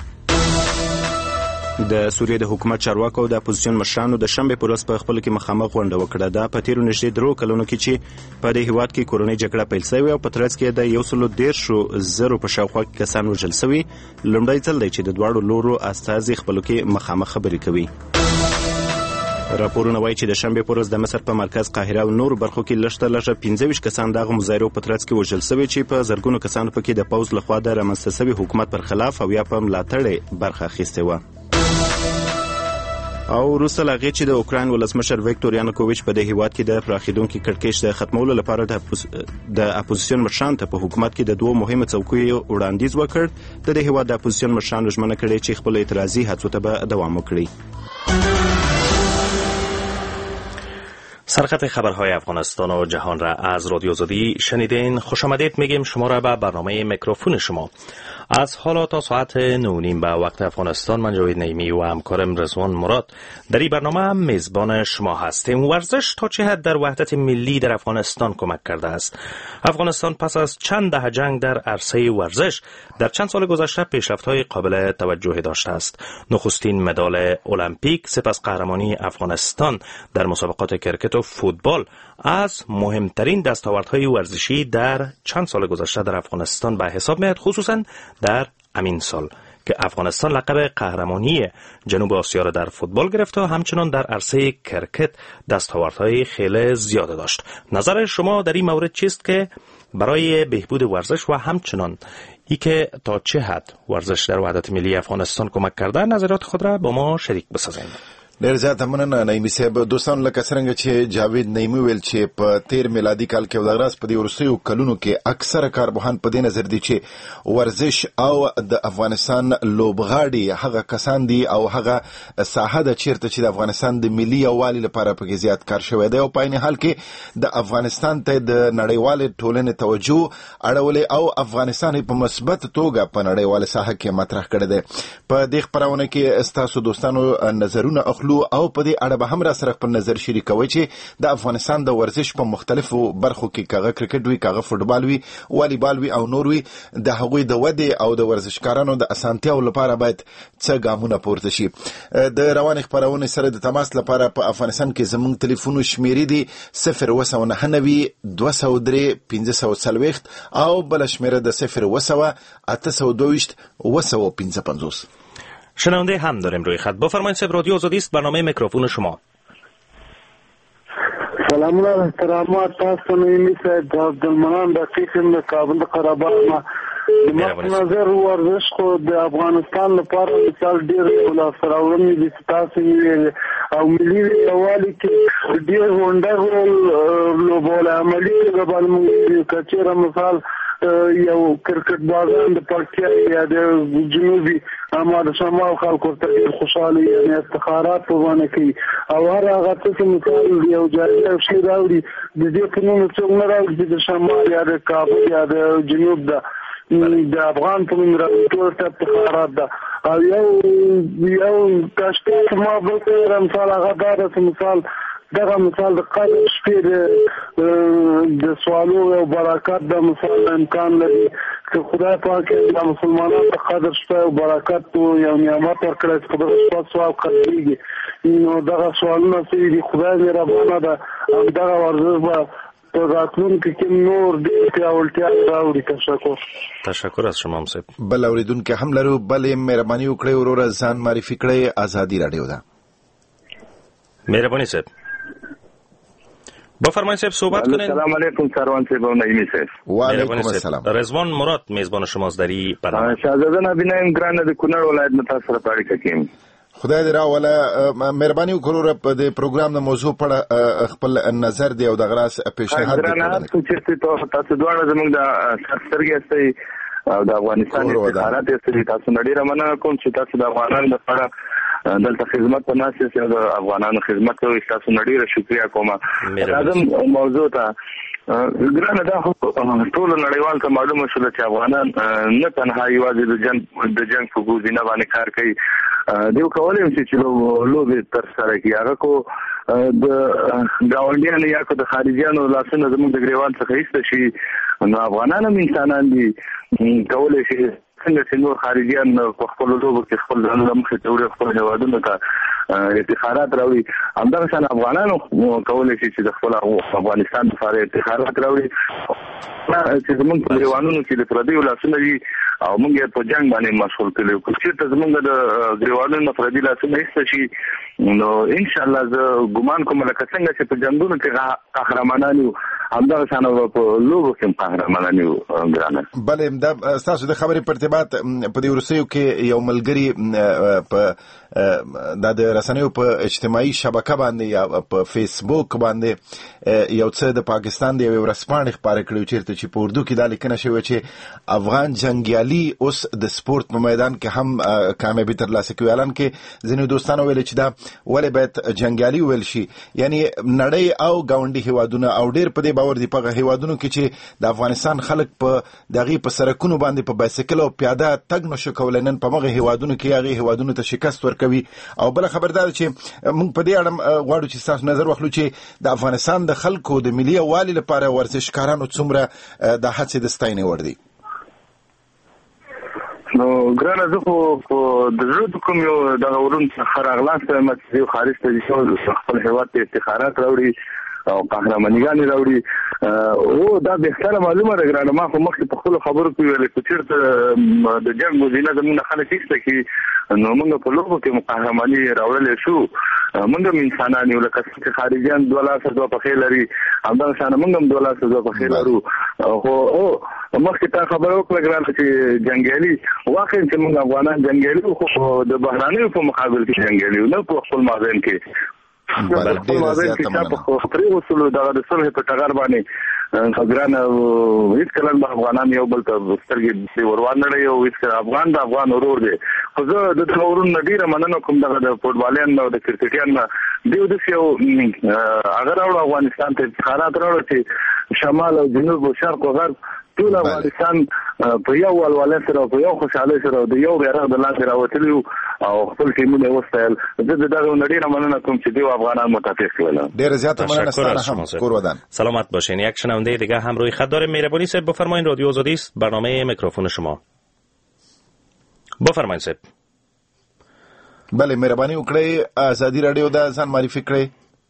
Speaker 17: د سوریې د حکومت چارواکو او د اپوزیسیون مشرانو د شنبې په ورځ په خپلو کې مخامخ غونډه وکړه. دا په تېرو نږدې درو کلونو کې چې په دې هېواد کې کورنۍ جګړه پیل سوې او په ترڅ کې د یو سلو دېرشو زرو په شاوخوا کې کسان وژل سوي، لومړی ځل دی چې د دواړو لورو استازي خپلو کې مخامخ خبرې کوي. راپورونه وایي چې د شنبې په ورځ د مصر په مرکز قاهره او نورو برخو کې لږ تر لږه پنځه ویشت کسان دغه مظاهرو په ترڅ کې وژل سوي چې په زرګونو کسانو پکې د پوځ لخوا د رامنځته سوي حکومت پر خلاف او یا په ملاتړ برخه اخیستې وه. او وروسته له هغې چې د اوکراین ولسمشر ویکتور یانوکوویچ په دې هېواد کې د پراخېدونکي کړکېچ د ختمولو لپاره د اپوزیسیون مشرانو ته په حکومت کې د دوو مهمو څوکیو وړاندیز وکړ، د دې هېواد د اپوزیسیون مشرانو ژمنه کړې چې خپلو اعتراضي هڅو ته به دوام وکړي.
Speaker 18: سرخط خبرهای افغانستان و جهان را از رادیو آزادی شنیدین. خوش آمدید میگیم شما را به برنامه میکروفون شما. از حالا تا ساعت نه نیم به وقت افغانستان من جاوید نعیمی و همکارم رضوان مراد در این برنامه هم میزبان شما هستیم. ورزش تا چه حد در وحدت ملی در افغانستان کمک کرده است؟ افغانستان پس از چند دهه جنگ در عرصه ورزش در چند سال گذشته پیشرفت‌های قابل توجهی داشته است. نخستین مدال المپیک، سپس قهرمانی افغانستان در مسابقات کرکت و فوتبال از مهمترین دستاوردهای ورزشی در چند سال گذشته در افغانستان به حساب میاد، خصوصا در همین سال که افغانستان لقب قهرمانی جنوب آسیا را در فوتبال گرفت و همچنان در عرصه کرکت دستاوردهای خیلی زیاد داشت. نظر شما در این مورد چیست که برای بهبود ورزش و همچنان ای که تا چه حد ورزش در وحدت ملی افغانستان کمک کرده، نظرات خود را با ما شریک بسازید.
Speaker 1: ډېر زیات مننه نعیمي صاحب. دوستان لکه څرنګه چې جاوید نعیمي ویل چې په تیر میلادي کال کې ودغراس په دې وروستیو کلونو کې اکثره کارپوهان په دې نظر دي چې ورزش او د افغانستان لوبغاړي هغه کسان دي او هغه ساحه ده چیرته چې د افغانستان د ملي یووالي لپاره پکې زیات کار شوی دی او په عین حال کې د افغانستان ته د نړیوالې ټولنې توجه اړولې او افغانستان په مثبت توګه په نړیواله ساحه کې مطرح کړی دی. په دې خپرونه کې ستاسو دوستانو نظرونه او په دې اړه به هم را سره خپل نظر شریکوي چې د افغانستان د ورزش په مختلفو برخو کې کاغه کرکټ وي، کاغه فوټبال وي، والیبال وي او نور وي، د هغوی د ودې او د ورزشکارانو د اسانتیاو لپاره باید څه ګامونه پورته شي. د روان خبرونه سره د تماس لپاره په افغانستان کې زموږ ټلیفون شمیرې دي صفر وسو نه نوي دوه سوه درې پنځه سوه څلوېښت او بل شمیره د صفر وسو اته سوه دویشت وسو پنځه پنځوس.
Speaker 18: شنونده هم داریم روی خط. بفرمایید صاحب، رادیو آزادی است، برنامه میکروفون شما.
Speaker 19: سلام علیکم، احترامات تاسو نعیمي صاحب، عبدالمنان رفیق ام کابل قره‌باغ ما. د نظر ورزش خو د افغانستان لپاره مثال ډیر ولا سراورنی دي تاسو ویل او ملي یووالي کې ډیر وندغه لوبول عملی د بالمو کچره مثال یو کرکټ بازان د پاکستان یا د جنوبي امر شمال خلکو ته خوشاله یعنی افتخارات په باندې کوي او هر هغه څه مثال یو جاری شي راوړي د دې په نوم څنګه نه راوړي د شمال یا د کابل یا د جنوب د د افغان په نوم راوړي ته افتخارات ده او یو یو تشکیل ما به تر مثال هغه دغه مثال دغه مثال د قدر شپې د سوالو او برکات د مثال امکان لري چې خدای پاک د مسلمانانو د قدر شپه او برکات یو نعمت ورکړي چې خدای شپه سوال کوي نو دغه سوالونه چې خدای مهربانه ده او دغه ورزش به راتلون کې کوم نور دې پیاوړتیا راوړي. تشکر
Speaker 18: تشکر از شما صاحب.
Speaker 1: بل اوریدونکو هم لرو، بل مهرباني وکړئ وروره ځان معرفي کړئ. آزادی رادیو ده.
Speaker 18: مهرباني صاحب بفرمایید صاحب صحبت کنید.
Speaker 20: سلام علیکم سروان صاحب و نعیمی صاحب.
Speaker 1: و علیکم السلام.
Speaker 18: رضوان مراد میزبان شماست در این برنامه.
Speaker 20: شاهزاده نبینیم گرانه د کونړ ولایت متاثر پاړی کیم.
Speaker 1: خدای دې راوله مهرباني وکړو په دې پروګرام د موضوع په خپل نظر دی او د غراس پیشنهاد
Speaker 20: وکړو. چې تاسو تاسو دواړه زموږ د سرسرګي استي او د افغانستان د حالات استي تاسو نړۍ رمنه کوم چې تاسو د افغانانو لپاره دلته خدمت په ناسه چې د افغانانو خدمت کوي. تاسو نړۍ ر شکریا کوم. لازم موضوع ته ګرانه دا ټول نړیوال ته معلومه شول چې افغانان نه تنها یوازې د جنگ د جنگ په ګوزینه باندې کار کوي، دیو کولای شي چې لوبې تر سره کوي. هغه کو د گاونډیانو یا کو د خارجيانو لاسونه زموږ د ګریوان څخه ایست شي. نو افغانان هم انسانان دي، کولای شي څنګه چې نور خارجيان په خپل لوبو کې خپل ځانونه مخې ته وړي، خپل هیوادونو ته افتخارات راوړي. همدغه شان افغانانو کولای شي چې د خپل افغانستان لپاره افتخارات راوړي چې زموږ په ګریوانونو کې د پردیو لاسونه دي او موږ په جنگ باندې مشغول کړو. خو چې زموږ د ګریوانونو پردي لاسونه ایست شي نو ان شاء الله زه ګمان کوم لکه څنګه چې په جنگونو کې قهرمانان یو همدغه شان په لوبو کې قهرمانان یو. ګرانه
Speaker 1: بل دا تاسو د خبرې په ارتباط په دې ورسېو کې یو ملګری په د رسنیو په اجتماعي شبکه باندې یا په فیسبوک باندې یو څه د پاکستان د یو ورسپانې خبره کړو چې چې په اردو کې دا لیکنه شوی چې افغان جنگیالي اوس د سپورت په میدان کې هم کامیابی ترلاسه کوي. اعلان کې ځینې دوستانو ویل چې دا ولې باید جنگیالي ویل شي، یعنی نړۍ او گاونډي هیوادونه او ډېر په دې باور دي په هیوادونو کې چې د افغانستان خلک په دغه په سرکونو باندې په بایسکل او پیاده تګ نشو کولای. نن په مغه هیوادونو کې هغه هیوادونو ته شکست ورکوي. او بل خبردار چې موږ په دې اړه غواړو چې تاسو نظر واخلو چې د افغانستان د خلکو د ملي یووالي لپاره ورزشکارانو څومره د هڅې د ستاینې وړ دي.
Speaker 20: نو ګرانه زه خو د زړه کوم یو د ورون څخه راغلاست مې چې خارج ته ځو خپل هیواد ته افتخارات راوړي او قهرمانيګان راوړي او دا به ستاره معلومه ده ګرانه ما خو مخکې په خپل خبرو کې ویل چې چیرته د جنگ مدینه زموږ خلک هیڅ کې نو موږ په لوبو کې قهرماني راوړل شو موږ انسانان یو لکه چې خارجيان دوه لاس دوه په خیر لري همدا شان موږ هم دوه لاس دوه په خیر لرو خو او مخکې تا خبرو کړل ګرانه چې جنگیالي واقعا چې موږ افغانان جنگیالي خو د بهراني په مقابل کې جنگیالي نه په خپل مازن کې
Speaker 1: بل ډیر زیات مننه
Speaker 20: خو پرې وصول د صلح په ټغر باندې خبران هیڅ کله د افغانان یو بل ته سترګې وروان نه یو هیڅ افغان د افغان ورور دی خو زه د ټورون ډیره مننه کوم د فوټبالین او د کرکټین دیو د یو اگر افغانستان ته حالات راوړي چې شمال او جنوب او شرق او غرب ټول افغانستان په یو ولوله سره په یو خوشاله سره د یو بیرغ د لاندې راوتلو او خپل ټیمونه وستایل زه دغه نړۍ مننه کوم چې دی افغانان متفق کړل
Speaker 1: ډیر زیات مننه ستاسو هم کور ودان
Speaker 18: سلامت باشین. یک شنونده دیگه هم روی خط داریم. مهربانی صاحب بفرمایید رادیو آزادی است برنامه میکروفون شما. بفرمایید صاحب.
Speaker 1: بله مهربانی وکړئ آزادی رادیو دا ځان معرفي کړئ.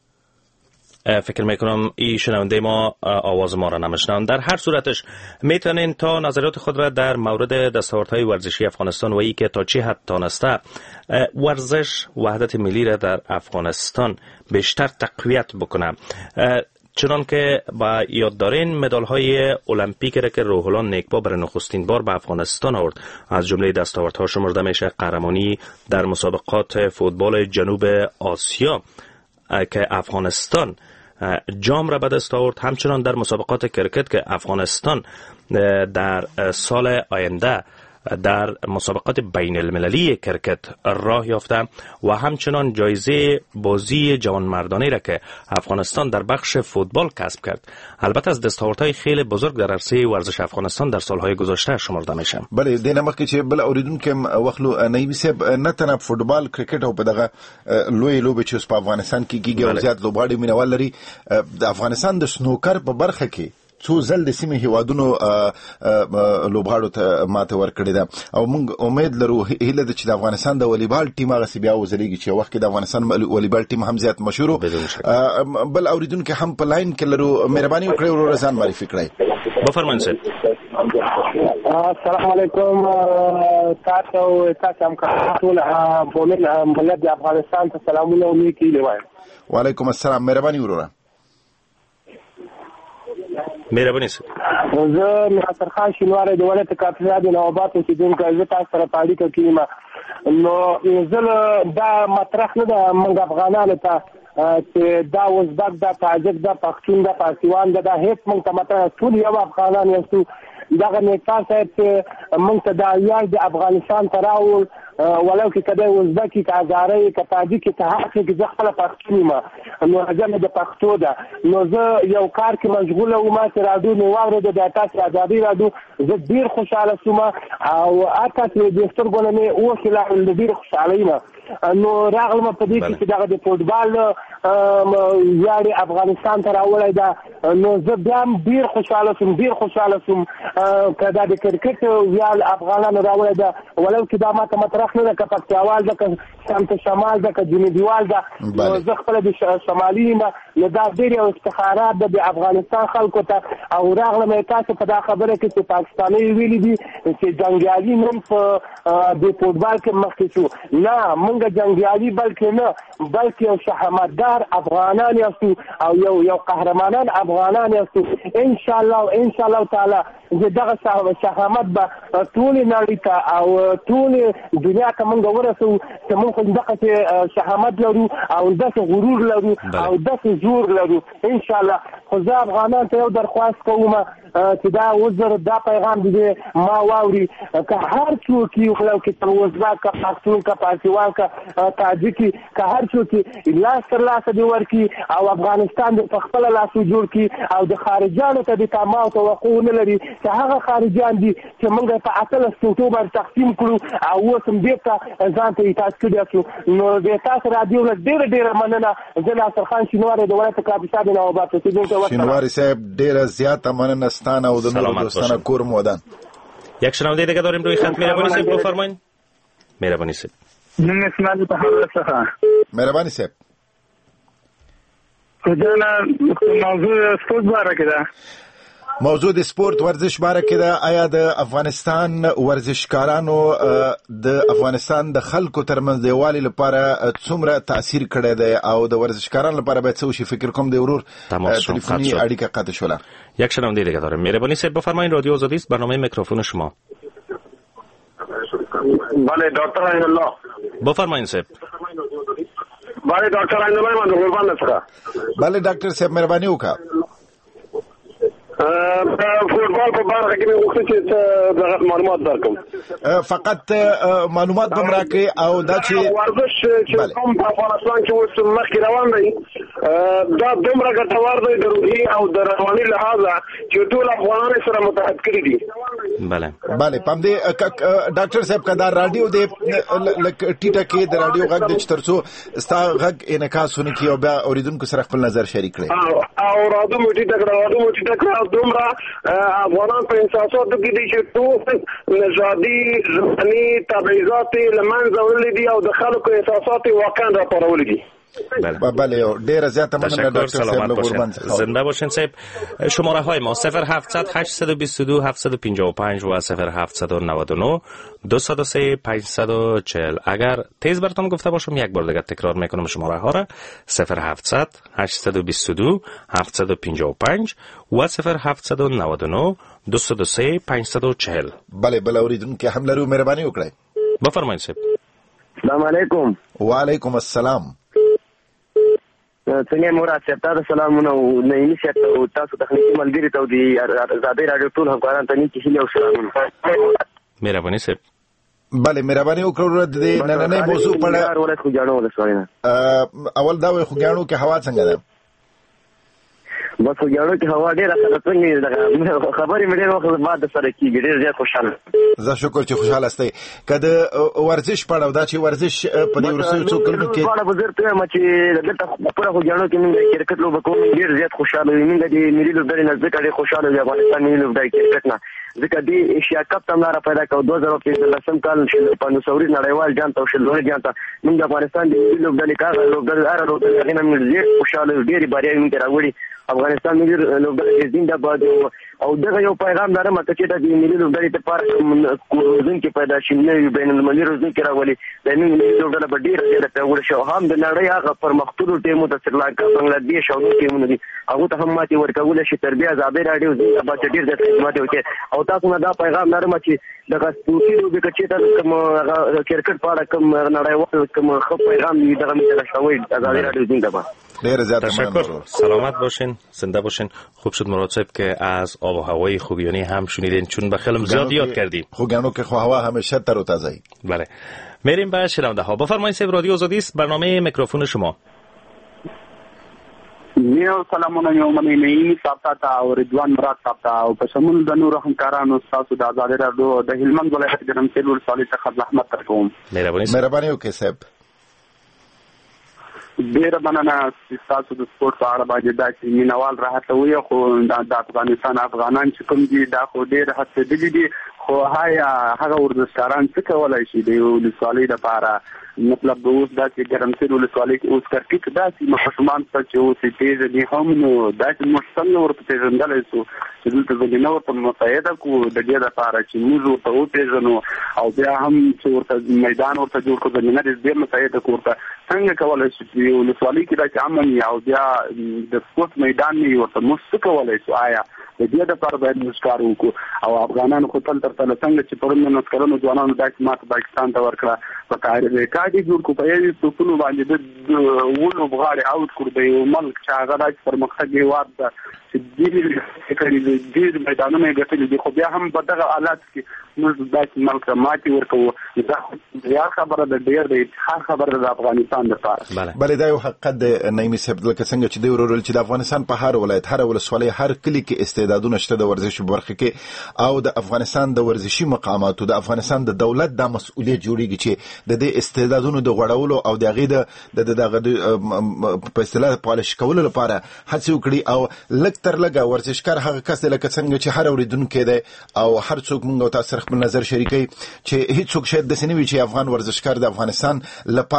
Speaker 18: فکر میکنم این شنونده ما آواز ما را نمیشنن. در هر صورتش میتونین تا نظریات خود را در مورد دستاوردهای ورزشی افغانستان و ای که تا چه حد تانسته ورزش وحدت ملی را در افغانستان بیشتر تقویت بکنه. چنان که با یاد دارین مدال های المپیک را که روحالان نیکبا برای نخستین بار به افغانستان آورد از جمله دستاوردها شمرده میشه قهرمانی در مسابقات فوتبال جنوب آسیا که افغانستان جام را به دست آورد، همچنان در مسابقات کرکت که افغانستان در سال آینده در مسابقات بین المللی کرکت راه یافته و همچنان جایزه بازی جوانمردانه را که افغانستان در بخش فوتبال کسب کرد. البته از دستاوردهای خیلی بزرگ در عرصه ورزش افغانستان در سالهای گذشته شمرده میشه.
Speaker 1: بله دینه مخکې چې بل اوریدونکو وخلو نایبی صاحب نه تنه فوتبال کرکټ او په دغه لوی لوبې چې په افغانستان کې کیږي او زیات لوبغاړي مینوال لري د افغانستان د سنوکر په برخه کې څو ځل د سیمې هیوادونو لوبغاړو ته ماته ورکړې ده او موږ امید لرو هیله ده چې د افغانستان د والیبال ټیم هغه سی بیا وزلیږي چې وخت کې د افغانستان والیبال ټیم هم زیات مشهور بل اوریدونکو هم په لاین کې لرو. مهرباني وکړئ ورو ځان معرفي کړئ.
Speaker 18: بفرمایئ صاحب.
Speaker 21: السلام علیکم تاسو تاسو هم ټول په ملت د افغانستان ته سلامونه ولیکي لوي.
Speaker 1: وعلیکم السلام. مهرباني وروره.
Speaker 18: مهرباني صاحب.
Speaker 21: زه ناصر خان شینواری د ولایت کاپیسا د نوبات اوسیدونکی زه تاسو سره په اړیکه کې یم. نو زه دا مطرح نه ده موږ افغانانو ته چې دا ازبک دا تاجک دا پښتون دا پارسیوان دا هیڅ موږ ته مطرح ټول یو افغانان یو دغه نیکان صاحب چې موږ ته دا یاد د افغانستان ته راول ولو کې کده ازبکی که ازاری که تاجکی که هر څه کې زه خپله پښتون یم نو راځم د پښتو ده نو زه یو کار کې مشغوله وم چې راډیو مې واورېده د تاسې ازادي راډیو زه ډېر خوشحاله شوم او هر تاسې د سترګو نه مې اوښکې لاړل د ډېرې خوشحالۍ نه نو راغلم په دې کې چې دغه د فوټبال ویاړې افغانستان ته راوړی ده نو زه بیا هم ډېر خوشحاله شوم ډېر خوشحاله شوم که دا د کرکټ ویاړ افغانانو راوړی ده ولو چې دا ما ته مطرح نه ده که پکتیاوال ده که سمت شمال ده که جنوبیوال ده نو زه خپله د شمالي یم نو دا ډېر یو افتخارات ده د افغانستان خلکو ته او راغلم تاسو په دا خبره کې چې پاکستاني ویلي دي چې جنګیالي نن په د فوټبال کې مخکې شو نه موږ جنګیالي بلکې نه بلکې یو شهامتدار افغانان یاستو او یو یو قهرمانان افغانان یاستو ان شاء الله ان شاء الله تعالی زه دغه شهامت به ټولې نړۍ ته او ټولې دنیا ته موږ ورسوو چې موږ خو دغسې شهامت لرو او داسې غرور لرو او داسې زور لرو ان شاء الله. خو زه افغانان ته یو درخواست کوم چې دا وزر دا پیغام دی ما واوري که هر څوک یو خلک کې ازبک که پښتون که پارسیوان که تاجکی که هر څوک لاس تر لاسه دی ورکي او افغانستان د خپل لاسو جوړ کی او د خارجانو ته د تماو توقع نه لري چې هغه خارجان دي چې موږ په اتلس اکتوبر تقسیم کړو او اوس هم دې ته ځان ته تاسو کړی نو د تاسو رادیو له ډېر ډېر مننه. زه ناصر خان شینواری د ولایت کاپیسا د نوبات اوسیدونکی
Speaker 1: شینواری صاحب ډېره زیاته مننه ستانه او د نورو دوستانه کور مودان.
Speaker 18: یک شنونده دیگه داریم روی خط. مهربانی صاحب بفرمایید. مهربانی صاحب.
Speaker 21: نن اسماعیل په حواله څخه
Speaker 1: مهربانی صاحب.
Speaker 19: دا موضوع سپورت باره کې ده.
Speaker 1: موضوع د سپورت ورزش باره کې ده. آیا د افغانستان ورزشکارانو د افغانستان د خلکو ترمنځ د یووالي لپاره څومره تاثیر کړی دی او د ورزشکارانو لپاره باید څه وشي؟ فکر کوم د ورور تلفنی اړیکه قطع شوله.
Speaker 18: یک شنونده دیگه داریم. مهربانی صاحب بفرمایید. رادیو آزادی است، برنامه میکروفون شما.
Speaker 19: بله دکتر عین الله
Speaker 18: بفرمایید صاحب.
Speaker 19: بله دکتر عین الله من قربان نصره.
Speaker 1: بله ډاکټر صاحب مهرباني وکړه.
Speaker 19: فوټبال په باره کې مې غوښتل چې دغه معلومات درکړم.
Speaker 1: فقط معلومات به راکړي او دا چې
Speaker 19: ورزش چې کوم په افغانستان کې اوس مخکې روان دی دا دومره ګټور دی د روحي او د رواني لحاظه چې ټول افغانان سره متحد کړي دي.
Speaker 18: بله
Speaker 1: بله پام دې ډاکټر صاحب کدا رادیو دې ټیټه کې د رادیو غږ د چترڅو ستا غږ انعکاس ونه کی او بیا اوریدونکو سره خپل نظر شریک کړي.
Speaker 19: او رادیو مو ټیټه کړه رادیو مو ټیټه کړه دومره افغانان په احساساتو کې دي چې ټول نژادي ژبني تبعیضات له منځه وړلي دي او د خلکو احساسات واقعا راپارولي دي.
Speaker 1: بله بله ډیره زیاته مننه ډاکټر صاحب. قربان
Speaker 18: زنده باشین صاحب. شماره های ما صفر هفتصد هشتصد و بیست و دو هفتصد و پنجاه و پنج و صفر هفتصد و نود و نه دویست و سه پانصد و چهل. اگر تیز براتون گفته باشم یک بار دیگه تکرار میکنم شماره ها را صفر هفتصد هشتصد و بیست و دو هفتصد و پنجاه و پنج و صفر هفتصد و نود و نه دویست و سه پانصد و چهل.
Speaker 1: بله بله اوریدونکو هم لرو مهرباني وکړئ.
Speaker 18: بفرمایئ صاحب.
Speaker 19: السلام علیکم.
Speaker 1: وعلیکم السلام.
Speaker 19: څنګه مراد صاحب تاسو سلامونه او نعیمی صاحب او تاسو تخنیکی ملګری ته دی آزادۍ رادیو ټول همکاران ته نیکی هیله او سلامونه.
Speaker 18: مهرباني صاحب.
Speaker 1: بله مهرباني وکړئ. د نننۍ موضوع په اړه
Speaker 19: ولې خو جوړو ولسوالینه
Speaker 1: اول دا وي خو ګاڼو کې هوا څنګه ده؟
Speaker 19: بس خو ګاڼو کې هوا ډېره ښه ده. څنګه خبرې مې ډېر وخت بعد سره کېږي. ډېر زیات خوشحاله.
Speaker 1: زه شکر چې خوشحاله استئ. که د ورزش په اړه دا چې ورزش په دې وروستیو څو کلونو کې
Speaker 19: په اړه به زه درته وایم چې دلته پوره خو ګاڼو کې موږ کرکټ لوبه کوو ډېر زیات خوشحاله یو. موږ د ملي لوبډلې نه ځکه ډېر خوشحاله یو افغانستان ملي لوبډلې کرکټ نه ځکه د ایشیا کپ ته لاره پیدا کړو. دوه زره پنځلسم کال پنځوسوري نړیوال جام ته او شلوري جام ته موږ د افغانستان د ملي لوبډلې کار لوبډلې هر لوبډلې هغې نه موږ ډېر خوشحاله یو. ډېرې بریاوې موږ راوړي. افغانستان ملي لوبډلې زنده باد. او دغه یو پیغام لرم چې د ملي لوبډلې لپاره روزونکي پیدا شي نوي بین المللي روزونکي راولي د ملي لوبډلې په ډېره ډېره پیاوړې شو. هم د نړۍ هغه پرمختللو ټیمو ته سریلانکا بنګلادیش او نور ټیمونه دي هغو ته هم ماتې ورکولی شي. تر بیا ازادۍ راډیو زنده باد چې ډېر زیات خدمات وکړي. او تاسو نه دا پیغام لرم چې دغه سپورتي لوبې که چېرته کوم کرکټ په اړه کوم نړیوال کوم ښه پیغام وي دغه مې رسوئ. ازادۍ راډیو زنده باد.
Speaker 1: ډیر زیات
Speaker 18: تشکر. سلامت باشین، زنده باشین. خوب شد مراد صاحب که از آب و هوای خوگیانی هم شنیدین چون به خیلی زیاد یاد کردیم.
Speaker 1: خوگیانو که خو هوا همیشه تر و تازه.
Speaker 18: بله. میریم به شنونده ها. بفرمایید صاحب. رادیو آزادی است، برنامه میکروفون شما.
Speaker 3: نیو سلامونه یو منی نعیمی صاحب ته او رضوان مراد صاحب ته او په شمول د نورو همکارانو تاسو د آزادۍ راډیو د هلمند ولایت ګرمسیر ولسوالۍ څخه زحمت درکوم.
Speaker 1: مهرباني وکړئ صاحب.
Speaker 3: ډېره مننه تاسو د سپورت په اړه باندې دا چې مینوال راهڅوي خو د افغانستان افغانان چې کوم دي دا خو ډېر هڅېدلي دي خو هایا هغه ورزشکاران څه کولی شي د یو ولسوالۍ دپاره مطلب به اوس داسې ګرمسیر ولسوالۍ کې اوس کرکټ داسې ماشومان ته چې اوس یې پېژني هم نو داسې موږ څنګه ورته پېژندلی شو چې دلته زمینه ورته متحده کړو د دې دپاره چې موږ ورته وپېژنو او بیا هم چې ورته میدان ورته جوړ کړو زمینه دې متحده کړو ورته څنګه کولی شو چې یو ولسوالۍ کې داسې امن وي او بیا د سپورټ میدان وي ورته موږ څه کولی شو آیا د دې دپاره باید موږ کار وکړو او افغانانو خو تل تر تله څنګه چې پرون نولس کلنو ځوانانو داسې ماته پاکستان ته ورکړه په کارډ یې جوړ کړو په یوې توپونو باندې د اووه لوبغاړي اوټ کړو د یو ملک چې هغه داسې پرمختګ هېواد ده چې ډېرې کړي دي ډېر میدانونه یې ګټلي دي خو بیا هم په دغه حالات کې موږ داسې ملک ته ماتې ورکوو دا یا خبره ده ډېر د اتحاد خبره ده د افغانستان دپاره.
Speaker 1: بلې دا یو حقیقت دی نعیمي صاحب لکه څنګه چې دوی وروړل چې د افغانستان په هر ولایت هر ولسوالۍ هر کلي کې استعدادونه شته د ورزش په برخه کې او د افغانستان د ورزشي مقاماتو د افغانستان د دولت د مسؤلیت جوړیږي چې د دې استعدادونو د غوړولو او د هغې د دغه په اصطلاح پالش کولو لپاره هڅې وکړي او لږ تر لږه ورزشکار هغه کس دی لکه څنګه چې هر اورېدونکی دی او هر څوک موږ او تاسو خپل نظر شریکوي چې هیڅوک شاید داسې نه وي چې افغان ورزشکار د افغانستان لپاره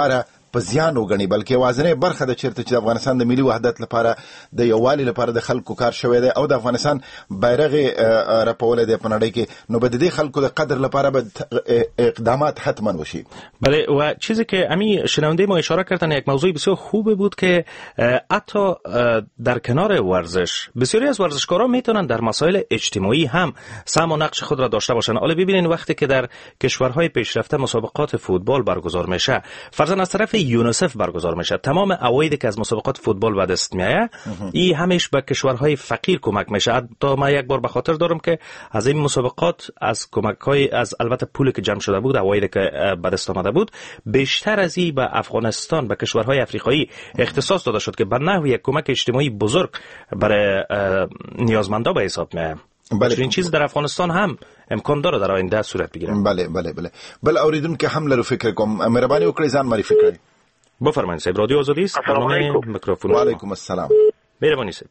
Speaker 1: په زیان وګڼي، بلکې یوازینۍ برخه د چیرته چې د افغانستان د ملي وحدت لپاره د یووالي لپاره د خلکو کار شوی دی او د افغانستان بیرغ رپولی دی په نړۍ کې، نو به د دې خلکو د قدر لپاره به اقدامات حتما وشی.
Speaker 18: بله، و چیزی که امی شنونده ما اشاره کردن یک موضوع بسیار خوبه بود که حتی در کنار ورزش بسیاری از ورزشکاران میتونن در مسائل اجتماعی هم سهم و نقش خود را داشته باشن. حالا ببینین وقتی که در کشورهای پیشرفته مسابقات فوتبال برگزار میشه، فرضاً از طرف یونیسف برگزار میشه، تمام عوایدی که از مسابقات فوتبال به دست میاد این همش به کشورهای فقیر کمک میشه. حتی ما یک بار به خاطر دارم که از این مسابقات از کمک‌های از البته پولی که جمع شده بود، عوایدی که به دست آمده بود، بیشتر از این به افغانستان، به کشورهای افریقایی اختصاص داده شد که به نحو یک کمک اجتماعی بزرگ برای نیازمندا به حساب میاد. بله، این چیز در افغانستان هم امکان داره در آینده صورت بگیره.
Speaker 1: بله بله بله. بل اوریدونکو هم لرو فکر کوم، مهرباني وکړئ ځان معرفي کړئ.
Speaker 18: بفرمایئ صاحب، رادیو آزادی است.
Speaker 2: السلام علیکم.
Speaker 18: میکروفون.
Speaker 1: و علیکم السلام.
Speaker 18: مهرباني صاحب.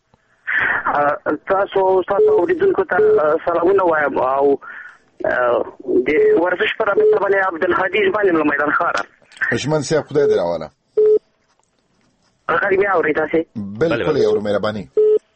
Speaker 2: تاسو تاسو اوریدونکو ته سلامونه وایم او د ورزش پر رابطه باندې عبدالهادي ژباني له میدان خاره.
Speaker 1: اشمن صاحب خدای دې راواله.
Speaker 2: غریبه اوریدا سي.
Speaker 1: بالکل یو مهرباني.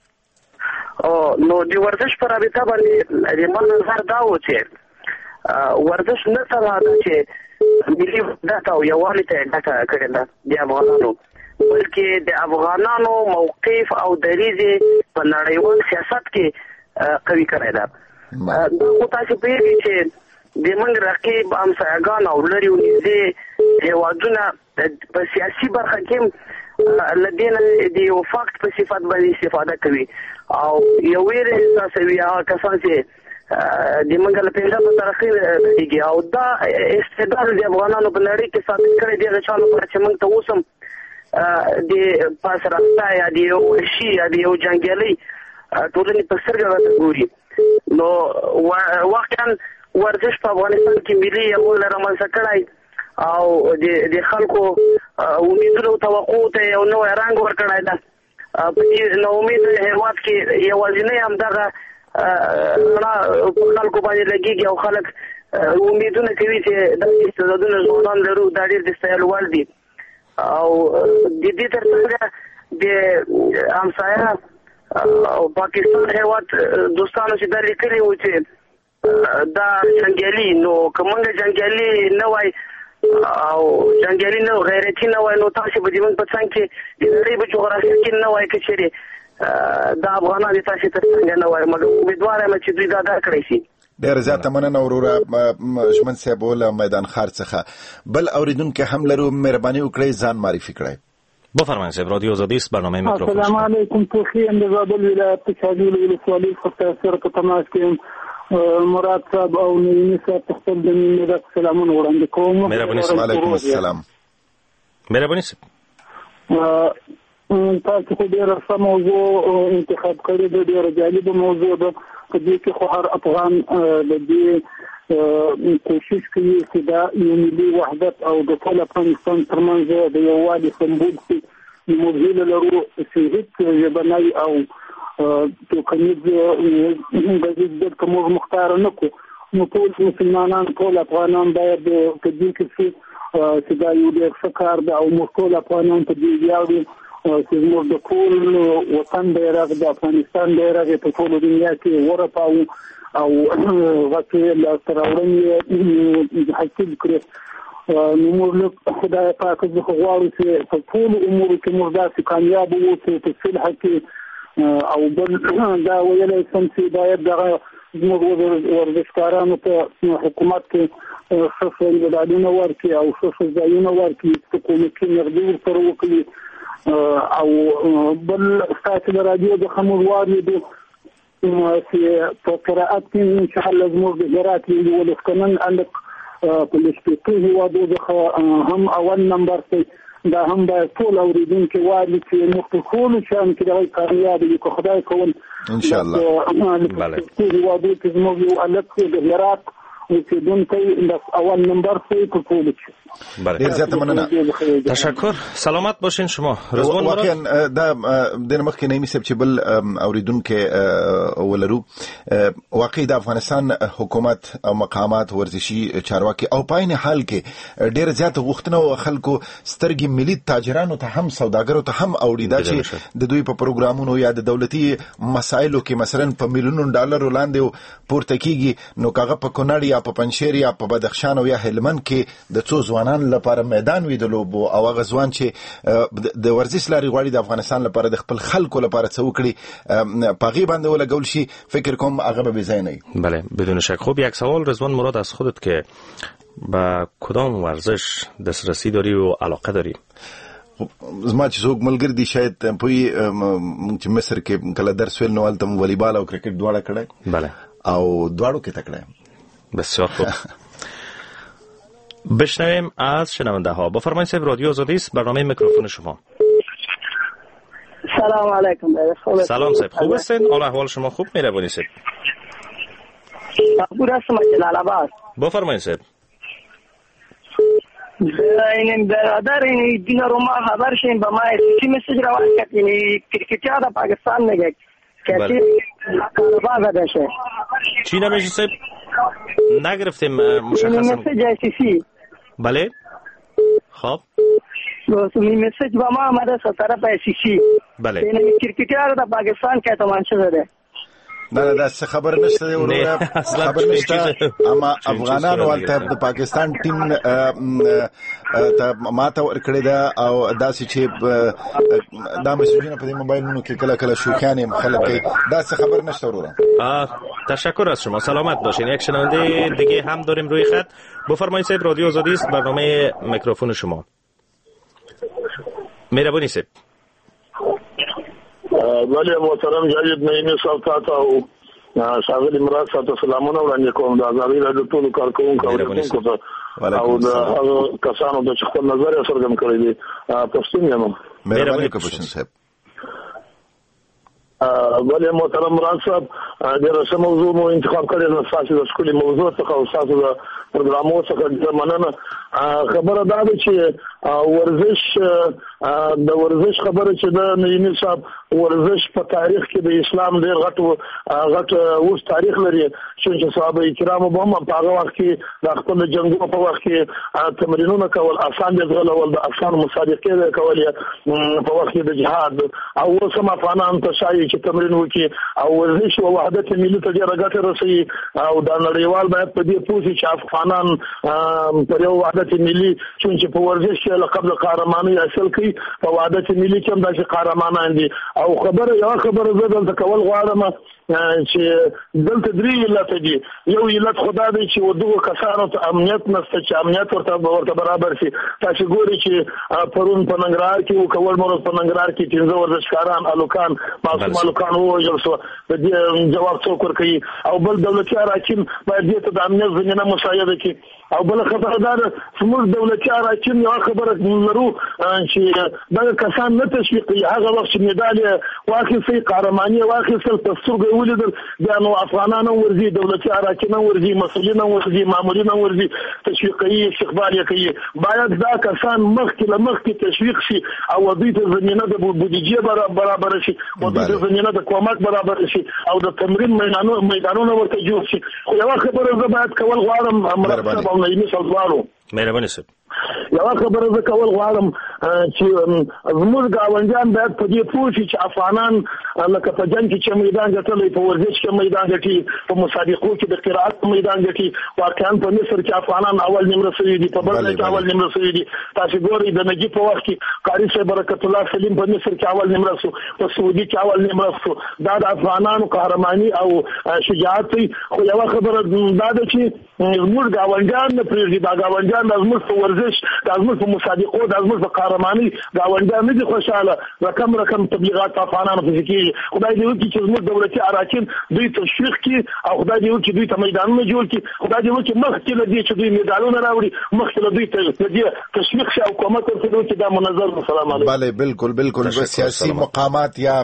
Speaker 2: او نو د ورزش پر رابطه باندې د من نظر دا و چې ورزش نه تنها ده چې ملي وحدت او یووالي ته ډکه کړې ده د افغانانو، بلکې د افغانانو موقف او دریځ په نړیوال سیاست کې قوي کړی ده. دا خو تاسو پوهېږئ چې د موږ رقیب همسایګان او لرې و نږدې هېوادونه په سیاسي برخه کې له دې نه د یو فاکت په صفت باندې استفاده کوي او یو ویرې احساسوي هغه کسان چې د موږ له پنځه په ترقي کېږي او دا استعداد د افغانانو په نړۍ کې ثابت کړی دی هغه چا لپاره چې موږ ته اوس هم د پاس راسته یا د یو وحشي یا د یو جنګیالۍ ټولنې په سترګه راته ګوري. نو واقعا ورزش په افغانستان کې ملي یووالی رامنځته کړی او د خلکو امیدونو او توقعو ته یو نوی رنګ ورکړی ده. په دې ناامید هېواد کې یوازینی همدغه رڼا په خلکو باندې لګېږي او خلک امیدونه کوي چې داسې استعدادونه ځوانان لرو، دا ډېر د ستایلو وړ دي. او د دې تر څنګ د همسایه او پاکستان هېواد دوستانو چې دا لیکلي وو چې دا جنګیالي، نو که موږ جنګیالي نه وای او جنګیالي نه غیرتي نه وای، نو تاسو به د موږ په څنګ کې د نړۍ په جغرافیه کې نه وای که چېرې دا افغانان د تاسو تر څنګ نه وای. مګر امیدوار یم چې دوی دا دا کړی شي.
Speaker 1: ډېر زیاته مننه وروره ژمن صاحب له میدان خار څخه. بل اوریدونکو هم لرو، مهرباني وکړئ ځان معرفي کړئ.
Speaker 18: بفرمایئ صاحب، رادیو آزادی است، برنامه میکروفون.
Speaker 21: السلام علیکم. توخی ام د زابل ولایت شاګل ولسوالۍ څخه سره په تماس کې مراد صاحب او نینی صاحب په خپل د مینې سلامونه وړاندې کوم.
Speaker 18: مهرباني صاحب.
Speaker 1: علیکم السلام.
Speaker 18: مهرباني صاحب.
Speaker 21: تاسو خو ډېره ښه موضوع انتخاب کړې ده، ډېره جالبه موضوع ده. په دې کې خو هر افغان د دې کوشش کوي چې دا یو ملي وحدت او د ټول افغانستان ترمنځ د یووالي سمبول شي. موږ هیله لرو چې هېڅ ژبنی او توکمیز غږیز ګډ که موږ مختاره نه کړو، نو ټول مسلمانان، ټول افغانان باید په دې کې شي چې دا یو ډېر ښه کار ده او موږ ټول افغانان په دې ویاړو چې زموږ د ټول وطن بیرغ د افغانستان بیرغ یې په ټوله دنیا کې ورپاوه او هغه لاسته راوړنې حاصل کړې. نو موږ له خدای پاک څخه غواړو چې په ټولو امورو کې موږ داسې کامیاب واوسو په صلح کې. او بل دا ویلی سم چې باید دغه زموږ ورزشکارانو ته حکومت کې ښه فنډونه ورکړي او ښه ښه ځایونه ورکړي، حکومتي نغدي ورسره وکړي. او بل ستاسو د راډیو څخه موږ واورېدو چې په قرائت کې انشاءالله زموږ د هرات ملي ولسمن هلک په شپېتو هېوادو څخه هم اول نمبر دی. دا هم باید ټول اورېدونکي واوري چې موږ په ټولو شیانو کې دغه کامیاب یو، که خدای کول
Speaker 1: انشاءالله.
Speaker 21: په شپېتو هېوادو کې زموږ یو هلک د هرات اوسیدونکي د اول نمبر په ټول کې.
Speaker 1: ډیر زیاته مننه.
Speaker 18: تشکر. سلامت باشین شما. رضوان مراد
Speaker 1: واقعا دا د مخکې نه میسب چې بل اوریدونکو ولرو واقعي د افغانستان حکومت او مقامات ورزشي چارواکي او پاین حال کې ډیر زیاته غوښتنه او خلکو سترګې ملي تاجرانو ته هم سوداګرو ته هم اوریدا چې د دوی په پروګرامونو یا د دولتي مسایلو کې مثلا په میلیونونو ډالر وړاندې پورته کیږي نو کاغه په کونړ یا په پنجشیر یا په بدخشان او یا هلمند کې د څو ځوانان لپاره میدان وي د لوبو او هغه ځوان چې د ورزش لاري غواړي د افغانستان لپاره د خپل خلکو لپاره څه وکړي پاغي باندې ولګول شي فکر کوم هغه به بزای نه.
Speaker 18: بله بدون شک. خوب یک سوال رضوان مراد از خودت که با کدام ورزش دسترسی داری و علاقه داری؟
Speaker 1: زما چې څوک ملګری دي شاید په چې مصر کې کله درس ویل نو التم والیبال او کرکټ دواړه کړه.
Speaker 18: بله.
Speaker 1: او دواړو کې تکړه.
Speaker 18: بسیار خوب. بشنویم از شنونده ها. بفرمایید صاحب رادیو آزادی است، برنامه میکروفون شما.
Speaker 21: سلام علیکم.
Speaker 18: سلام صاحب، خوب هستین؟ حال احوال شما خوب؟ مهربانی صاحب.
Speaker 21: مقبول هستم جلال آباد.
Speaker 18: بفرمایید صاحب.
Speaker 21: این برادر این دینا رو ما خبر شیم با ما چی مسیج روان کرد این کرکټر د پاکستان میگه که کارباز دشه.
Speaker 18: چی نمیشه صاحب؟ نگرفتیم مشخصا.
Speaker 21: مسیج سی سی.
Speaker 18: بله. خب.
Speaker 21: این مسیج با ما آمده از طرف سی سی.
Speaker 18: بله.
Speaker 21: این کرکټر د پاکستان که تماشا ده.
Speaker 1: نه دا څه خبر نشته دی ورونه خبر نشته اما افغانانو ولته د پاکستان ټیم ته ماته ورکړی دا او داسې چې دا مسجونه په موبایلونو کې کله کله شوخیانې خلک کوي دا څه خبر نشته ورونه.
Speaker 18: تشکر از شما. سلامت باشین. یک شنونده دیگه هم داریم روی خط. بفرمایید صاحب رادیو آزادی است، برنامه میکروفون شما. مهربانی صاحب.
Speaker 6: ولی محترم جاوید نعیمی صاحب ته او شاغلی مراد صاحب ته سلامونه وړاندې کوم. د ازادي راډیو ټول کارکونکو او اوریدونکو ته او د هغه کسانو د خپل نظر یې څرګند کړی دی. پښتون یم.
Speaker 1: مهرباني کوم صاحب.
Speaker 6: ولی محترم مراد صاحب د رسم موضوع مو انتخاب کړی نو تاسو د سکولي موضوع څخه او تاسو د پروګرامو څخه مننه. خبره دا ده چې ورزش د ورزش خبره چې د نعیمي صاحب ورزش په تاریخ کې د اسلام ډېر غټ غټ اوس تاریخ لري چې صحابه کرام هم په هغه وخت کې د خپل جنگونو په وخت کې تمرینونه کول آسان دي غلول د افغان مسابقې کول په وخت کې د جهاد او اوس هم افغانان ته شایي چې تمرین وکړي او ورزش او وحدت ملي ته ډېره ګټه رسوي او د نړیوال باید په دې پوه شي چې افغانان پر یو وحدت ملي چې په ورزش کې لقب د قهرماني حاصل کړي په وحدت ملي کې هم داسې قهرمانان دي. او خبره یو خبره زه دلته کول غواړم چې دلته درې علت دي. یو علت خدا دی چې دغه کسانو ته امنیت نشته چې امنیت ورته ورته برابر شي. تاسو ګورئ چې پرون په ننګرهار کې او کول مرز په ننګرهار کې پنځه ورزشکاران الوکان معصوم الوکان ووژل شو. د دې جواب څوک ورکوي؟ او بل دولتي اراکین باید دې ته د امنیت زمینه مساعده کړي. او بل خبره دا ده زموږ دولتي اراکین یو خبره لرو چې دا کسان نه تشویقي. هغه وخت چې مډال واخیستي قهرماني واخیستل په سترګو ولیدل بیا نو افغانان ورزي دولتي اراکین ورزي مسؤلین ورزي مامورین ورزي تشویقي استقبال کوي. باید دا کسان مخکې له مخکې تشویق شي او دوی ته زمینه د بودیجې برابر شي او دوی ته زمینه د کومک برابر شي او د تمرین میدانونو میدانونه ورته جوړ شي. خو یو خبره زه باید کول غواړم مرتب او نعیمي صاحب.
Speaker 18: مهرباني صاحب.
Speaker 6: یو خبره زه کول غواړم چې زموږ ګاونډیان باید په دې پوه شي چې افغانان لکه په جنګ کې چې میدان ګټلی په ورزش کې میدان ګټي په مسابقو کې د قرائت میدان ګټي. واقعا په مصر کې افغانان اول نمره شوي دي، په بل کې اول نمره شوي دي. تاسو ګورئ د نجیب په وخت کې قاری صاحب برکت الله سلیم په مصر کې اول نمره شو، په سعودي کې اول نمره شو. دا د افغانانو قهرماني او شجاعت دی. خو یو خبره دا ده چې زموږ ګاونډیان نه پرېږدي. دا ګاونډیان د زموږ په ورزش د زموږ په مسابقو د زموږ په قهرماني ګاونډیان نه دي خوشاله. رقم رقم تبلیغات افغانانو پسې کېږي. خدای دې وکړي چې زموږ دولتي اراکین دوی تشویق کړي او خدای دې وکړي دوی ته میدانونه جوړ کړي. خدای دې وکړي مخکې له دې چې دوی میدانونه راوړي مخکې له دوی ته تشویق شي او کومک ورته وکړي. دا منظر. السلام علیکم.
Speaker 1: بله بالکل بالکل. سیاسي مقامات یا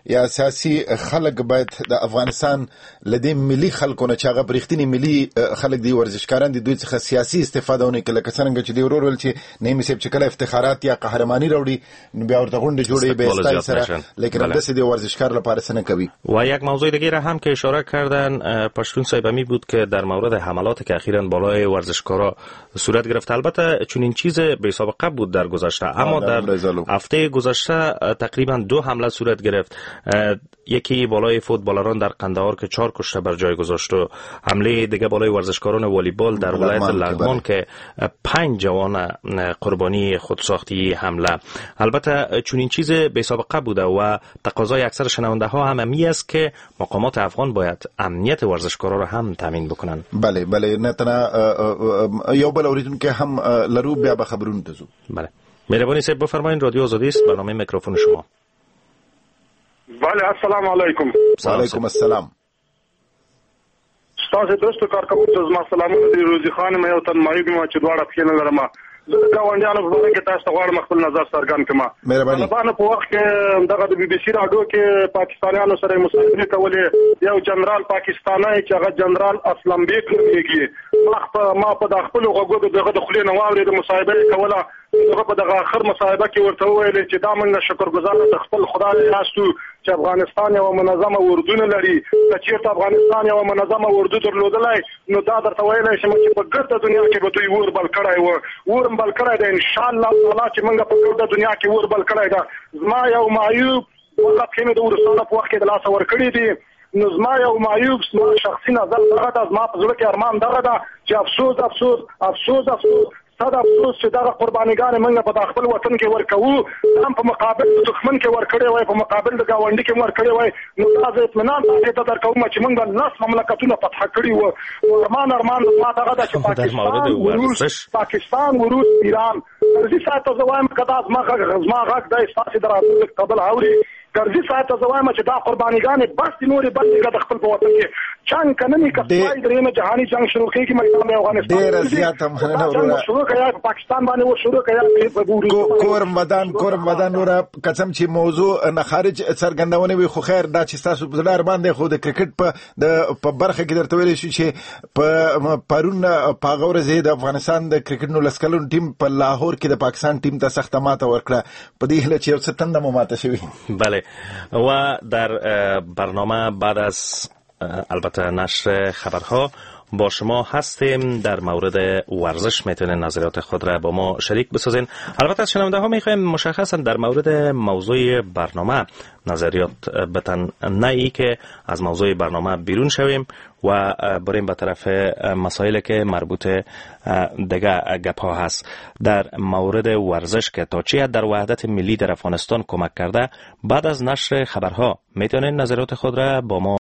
Speaker 1: یا سیاسي خلک باید د افغانستان لدې ملي خلکو نه چې هغه برېښتني ملي خلک دي ورزشکاران دي دوی څخه سیاسي استفاده ونه کړي لکه څنګه چې دی ورور ول چې نعیمي صاحب چې کله افتخارات یا قهرمانی راوړي بیا ورته غونډې جوړوي به استای سره لیکن همداسې دی ورزشکار لپاره څه نه کوي.
Speaker 18: و یک موضوع دیگه را هم که اشاره کردن پشتون صاحب می بود که در مورد حملاتی که اخیراً بالای ورزشکارا صورت گرفت، البته چون این چیز به سابقه بود در گذشته، اما در هفته گذشته تقریبا دو حمله صورت گرفت. یکی بالای فوتبالران در قندهار که چهار کشته بر جای گذاشت و حمله دیگه بالای ورزشکاران والیبال در ولایت لغمان که پنج جوان قربانی خودساختی حمله. البته چون این چیز به سابقه بوده و تقاضای اکثر شنونده ها هم امی است که مقامات افغان باید امنیت ورزشکارا را هم تامین بکنن.
Speaker 1: بله بله نه تنها یو بل اوریدون که هم لرو بیا به خبرون تزو.
Speaker 18: بله مهربانی صاحب بفرمایید، رادیو آزادی است، برنامه میکروفون شما.
Speaker 7: بله السلام علیکم.
Speaker 1: و علیکم السلام.
Speaker 7: تاسو دوستو کارکوونکو زما سلامونه دی. روزي خان مې یو تن مایګ ما چې دواړه پښې نه لرم. زه د ګاونډیانو په اړه کې تاسو ته غواړم خپل نظر څرګند کړم.
Speaker 1: مهرباني.
Speaker 7: په وخت کې دغه د بي بي سي راډیو کې پاکستانیانو سره مصاحبه کولې، یو جنرال پاکستاني چې هغه جنرال اسلم بیگ نومېږي، ما په د خپل غوږو دغه د خلې نه واورېد مصاحبه کوله. دغه په دغه اخر مصاحبه کې ورته وویل چې دا موږ شکرګزار د خپل خدای یاستو چې افغانستان یو منظمه اردو نه لري. که چېرته افغانستان یو منظمه اردو درلودلای نو دا درته ویلی شم چې په ګرده دنیا کې به دوی اور بل کړی و. اور بل کړی دی انشاءالله تعالی چې موږ په ګرده دنیا کې اور بل کړی ده. زما یو معیوب وغه پښې مې د وروستانه په وخت کې د لاسه ورکړي دي. نو زما یو معیوب زما شخصي نظر دغه ده، زما په زړه کې ارمان دغه ده چې افسوس افسوس افسوس افسوس صد افسوس چې دغه قربانیګانې موږ په خپل وطن کې ورکوو، هم په مقابل د دښمن کې ورکړی وای، په مقابل د ګاونډي کې ورکړی وای. نو دا زه اطمینان تاسو ته درکوم چې موږ لس مملکتونه فتح کړي وو. ارمان ارمان ما دغه ده چې پاکستان روس پاکستان روس ایران ورزي ساته زه وایم که دا زما غږ زما غږ دی ستاسې د راتلونکي قبل اوري ګرځي ساته زه وایم چې دا قربانیګانې بس دي نورې بس دي د خپل په وطن کې جنګ که نه وي که سپای درېیمه جهاني جنګ شروع کېږي میدان افغانستان
Speaker 1: ډېره زیاته مننه وروره.
Speaker 7: شروع که یا په پاکستان باندې وشروع که یا په
Speaker 1: کورم ودان کورم ودان وروره قسم چې موضوع نه خارج څرګندونه وي، خو خیر دا چې ستاسو په زړه ارمان دی. خو د کرکټ په د په برخه کې درته ویلی شو چې په پرون په هغه ورځ د افغانستان د کرکټ نولس کلن ټیم په لاهور کې د پاکستان ټیم ته سخته ماته ورکړه. په دې هیله چې یو څه تنده مو ماته شوي.
Speaker 18: بله و در برنامه بعد از البته نشر خبرها با شما هستیم. در مورد ورزش میتونین نظریات خود را با ما شریک بسازین. البته از شنونده ها میخوایم مشخصا در مورد موضوع برنامه نظریات بتن، نه ای که از موضوع برنامه بیرون شویم و بریم به طرف مسائلی که مربوط دیگه گپ ها هست. در مورد ورزش که تا چی در وحدت ملی در افغانستان کمک کرده، بعد از نشر خبرها میتونین نظریات خود را با ما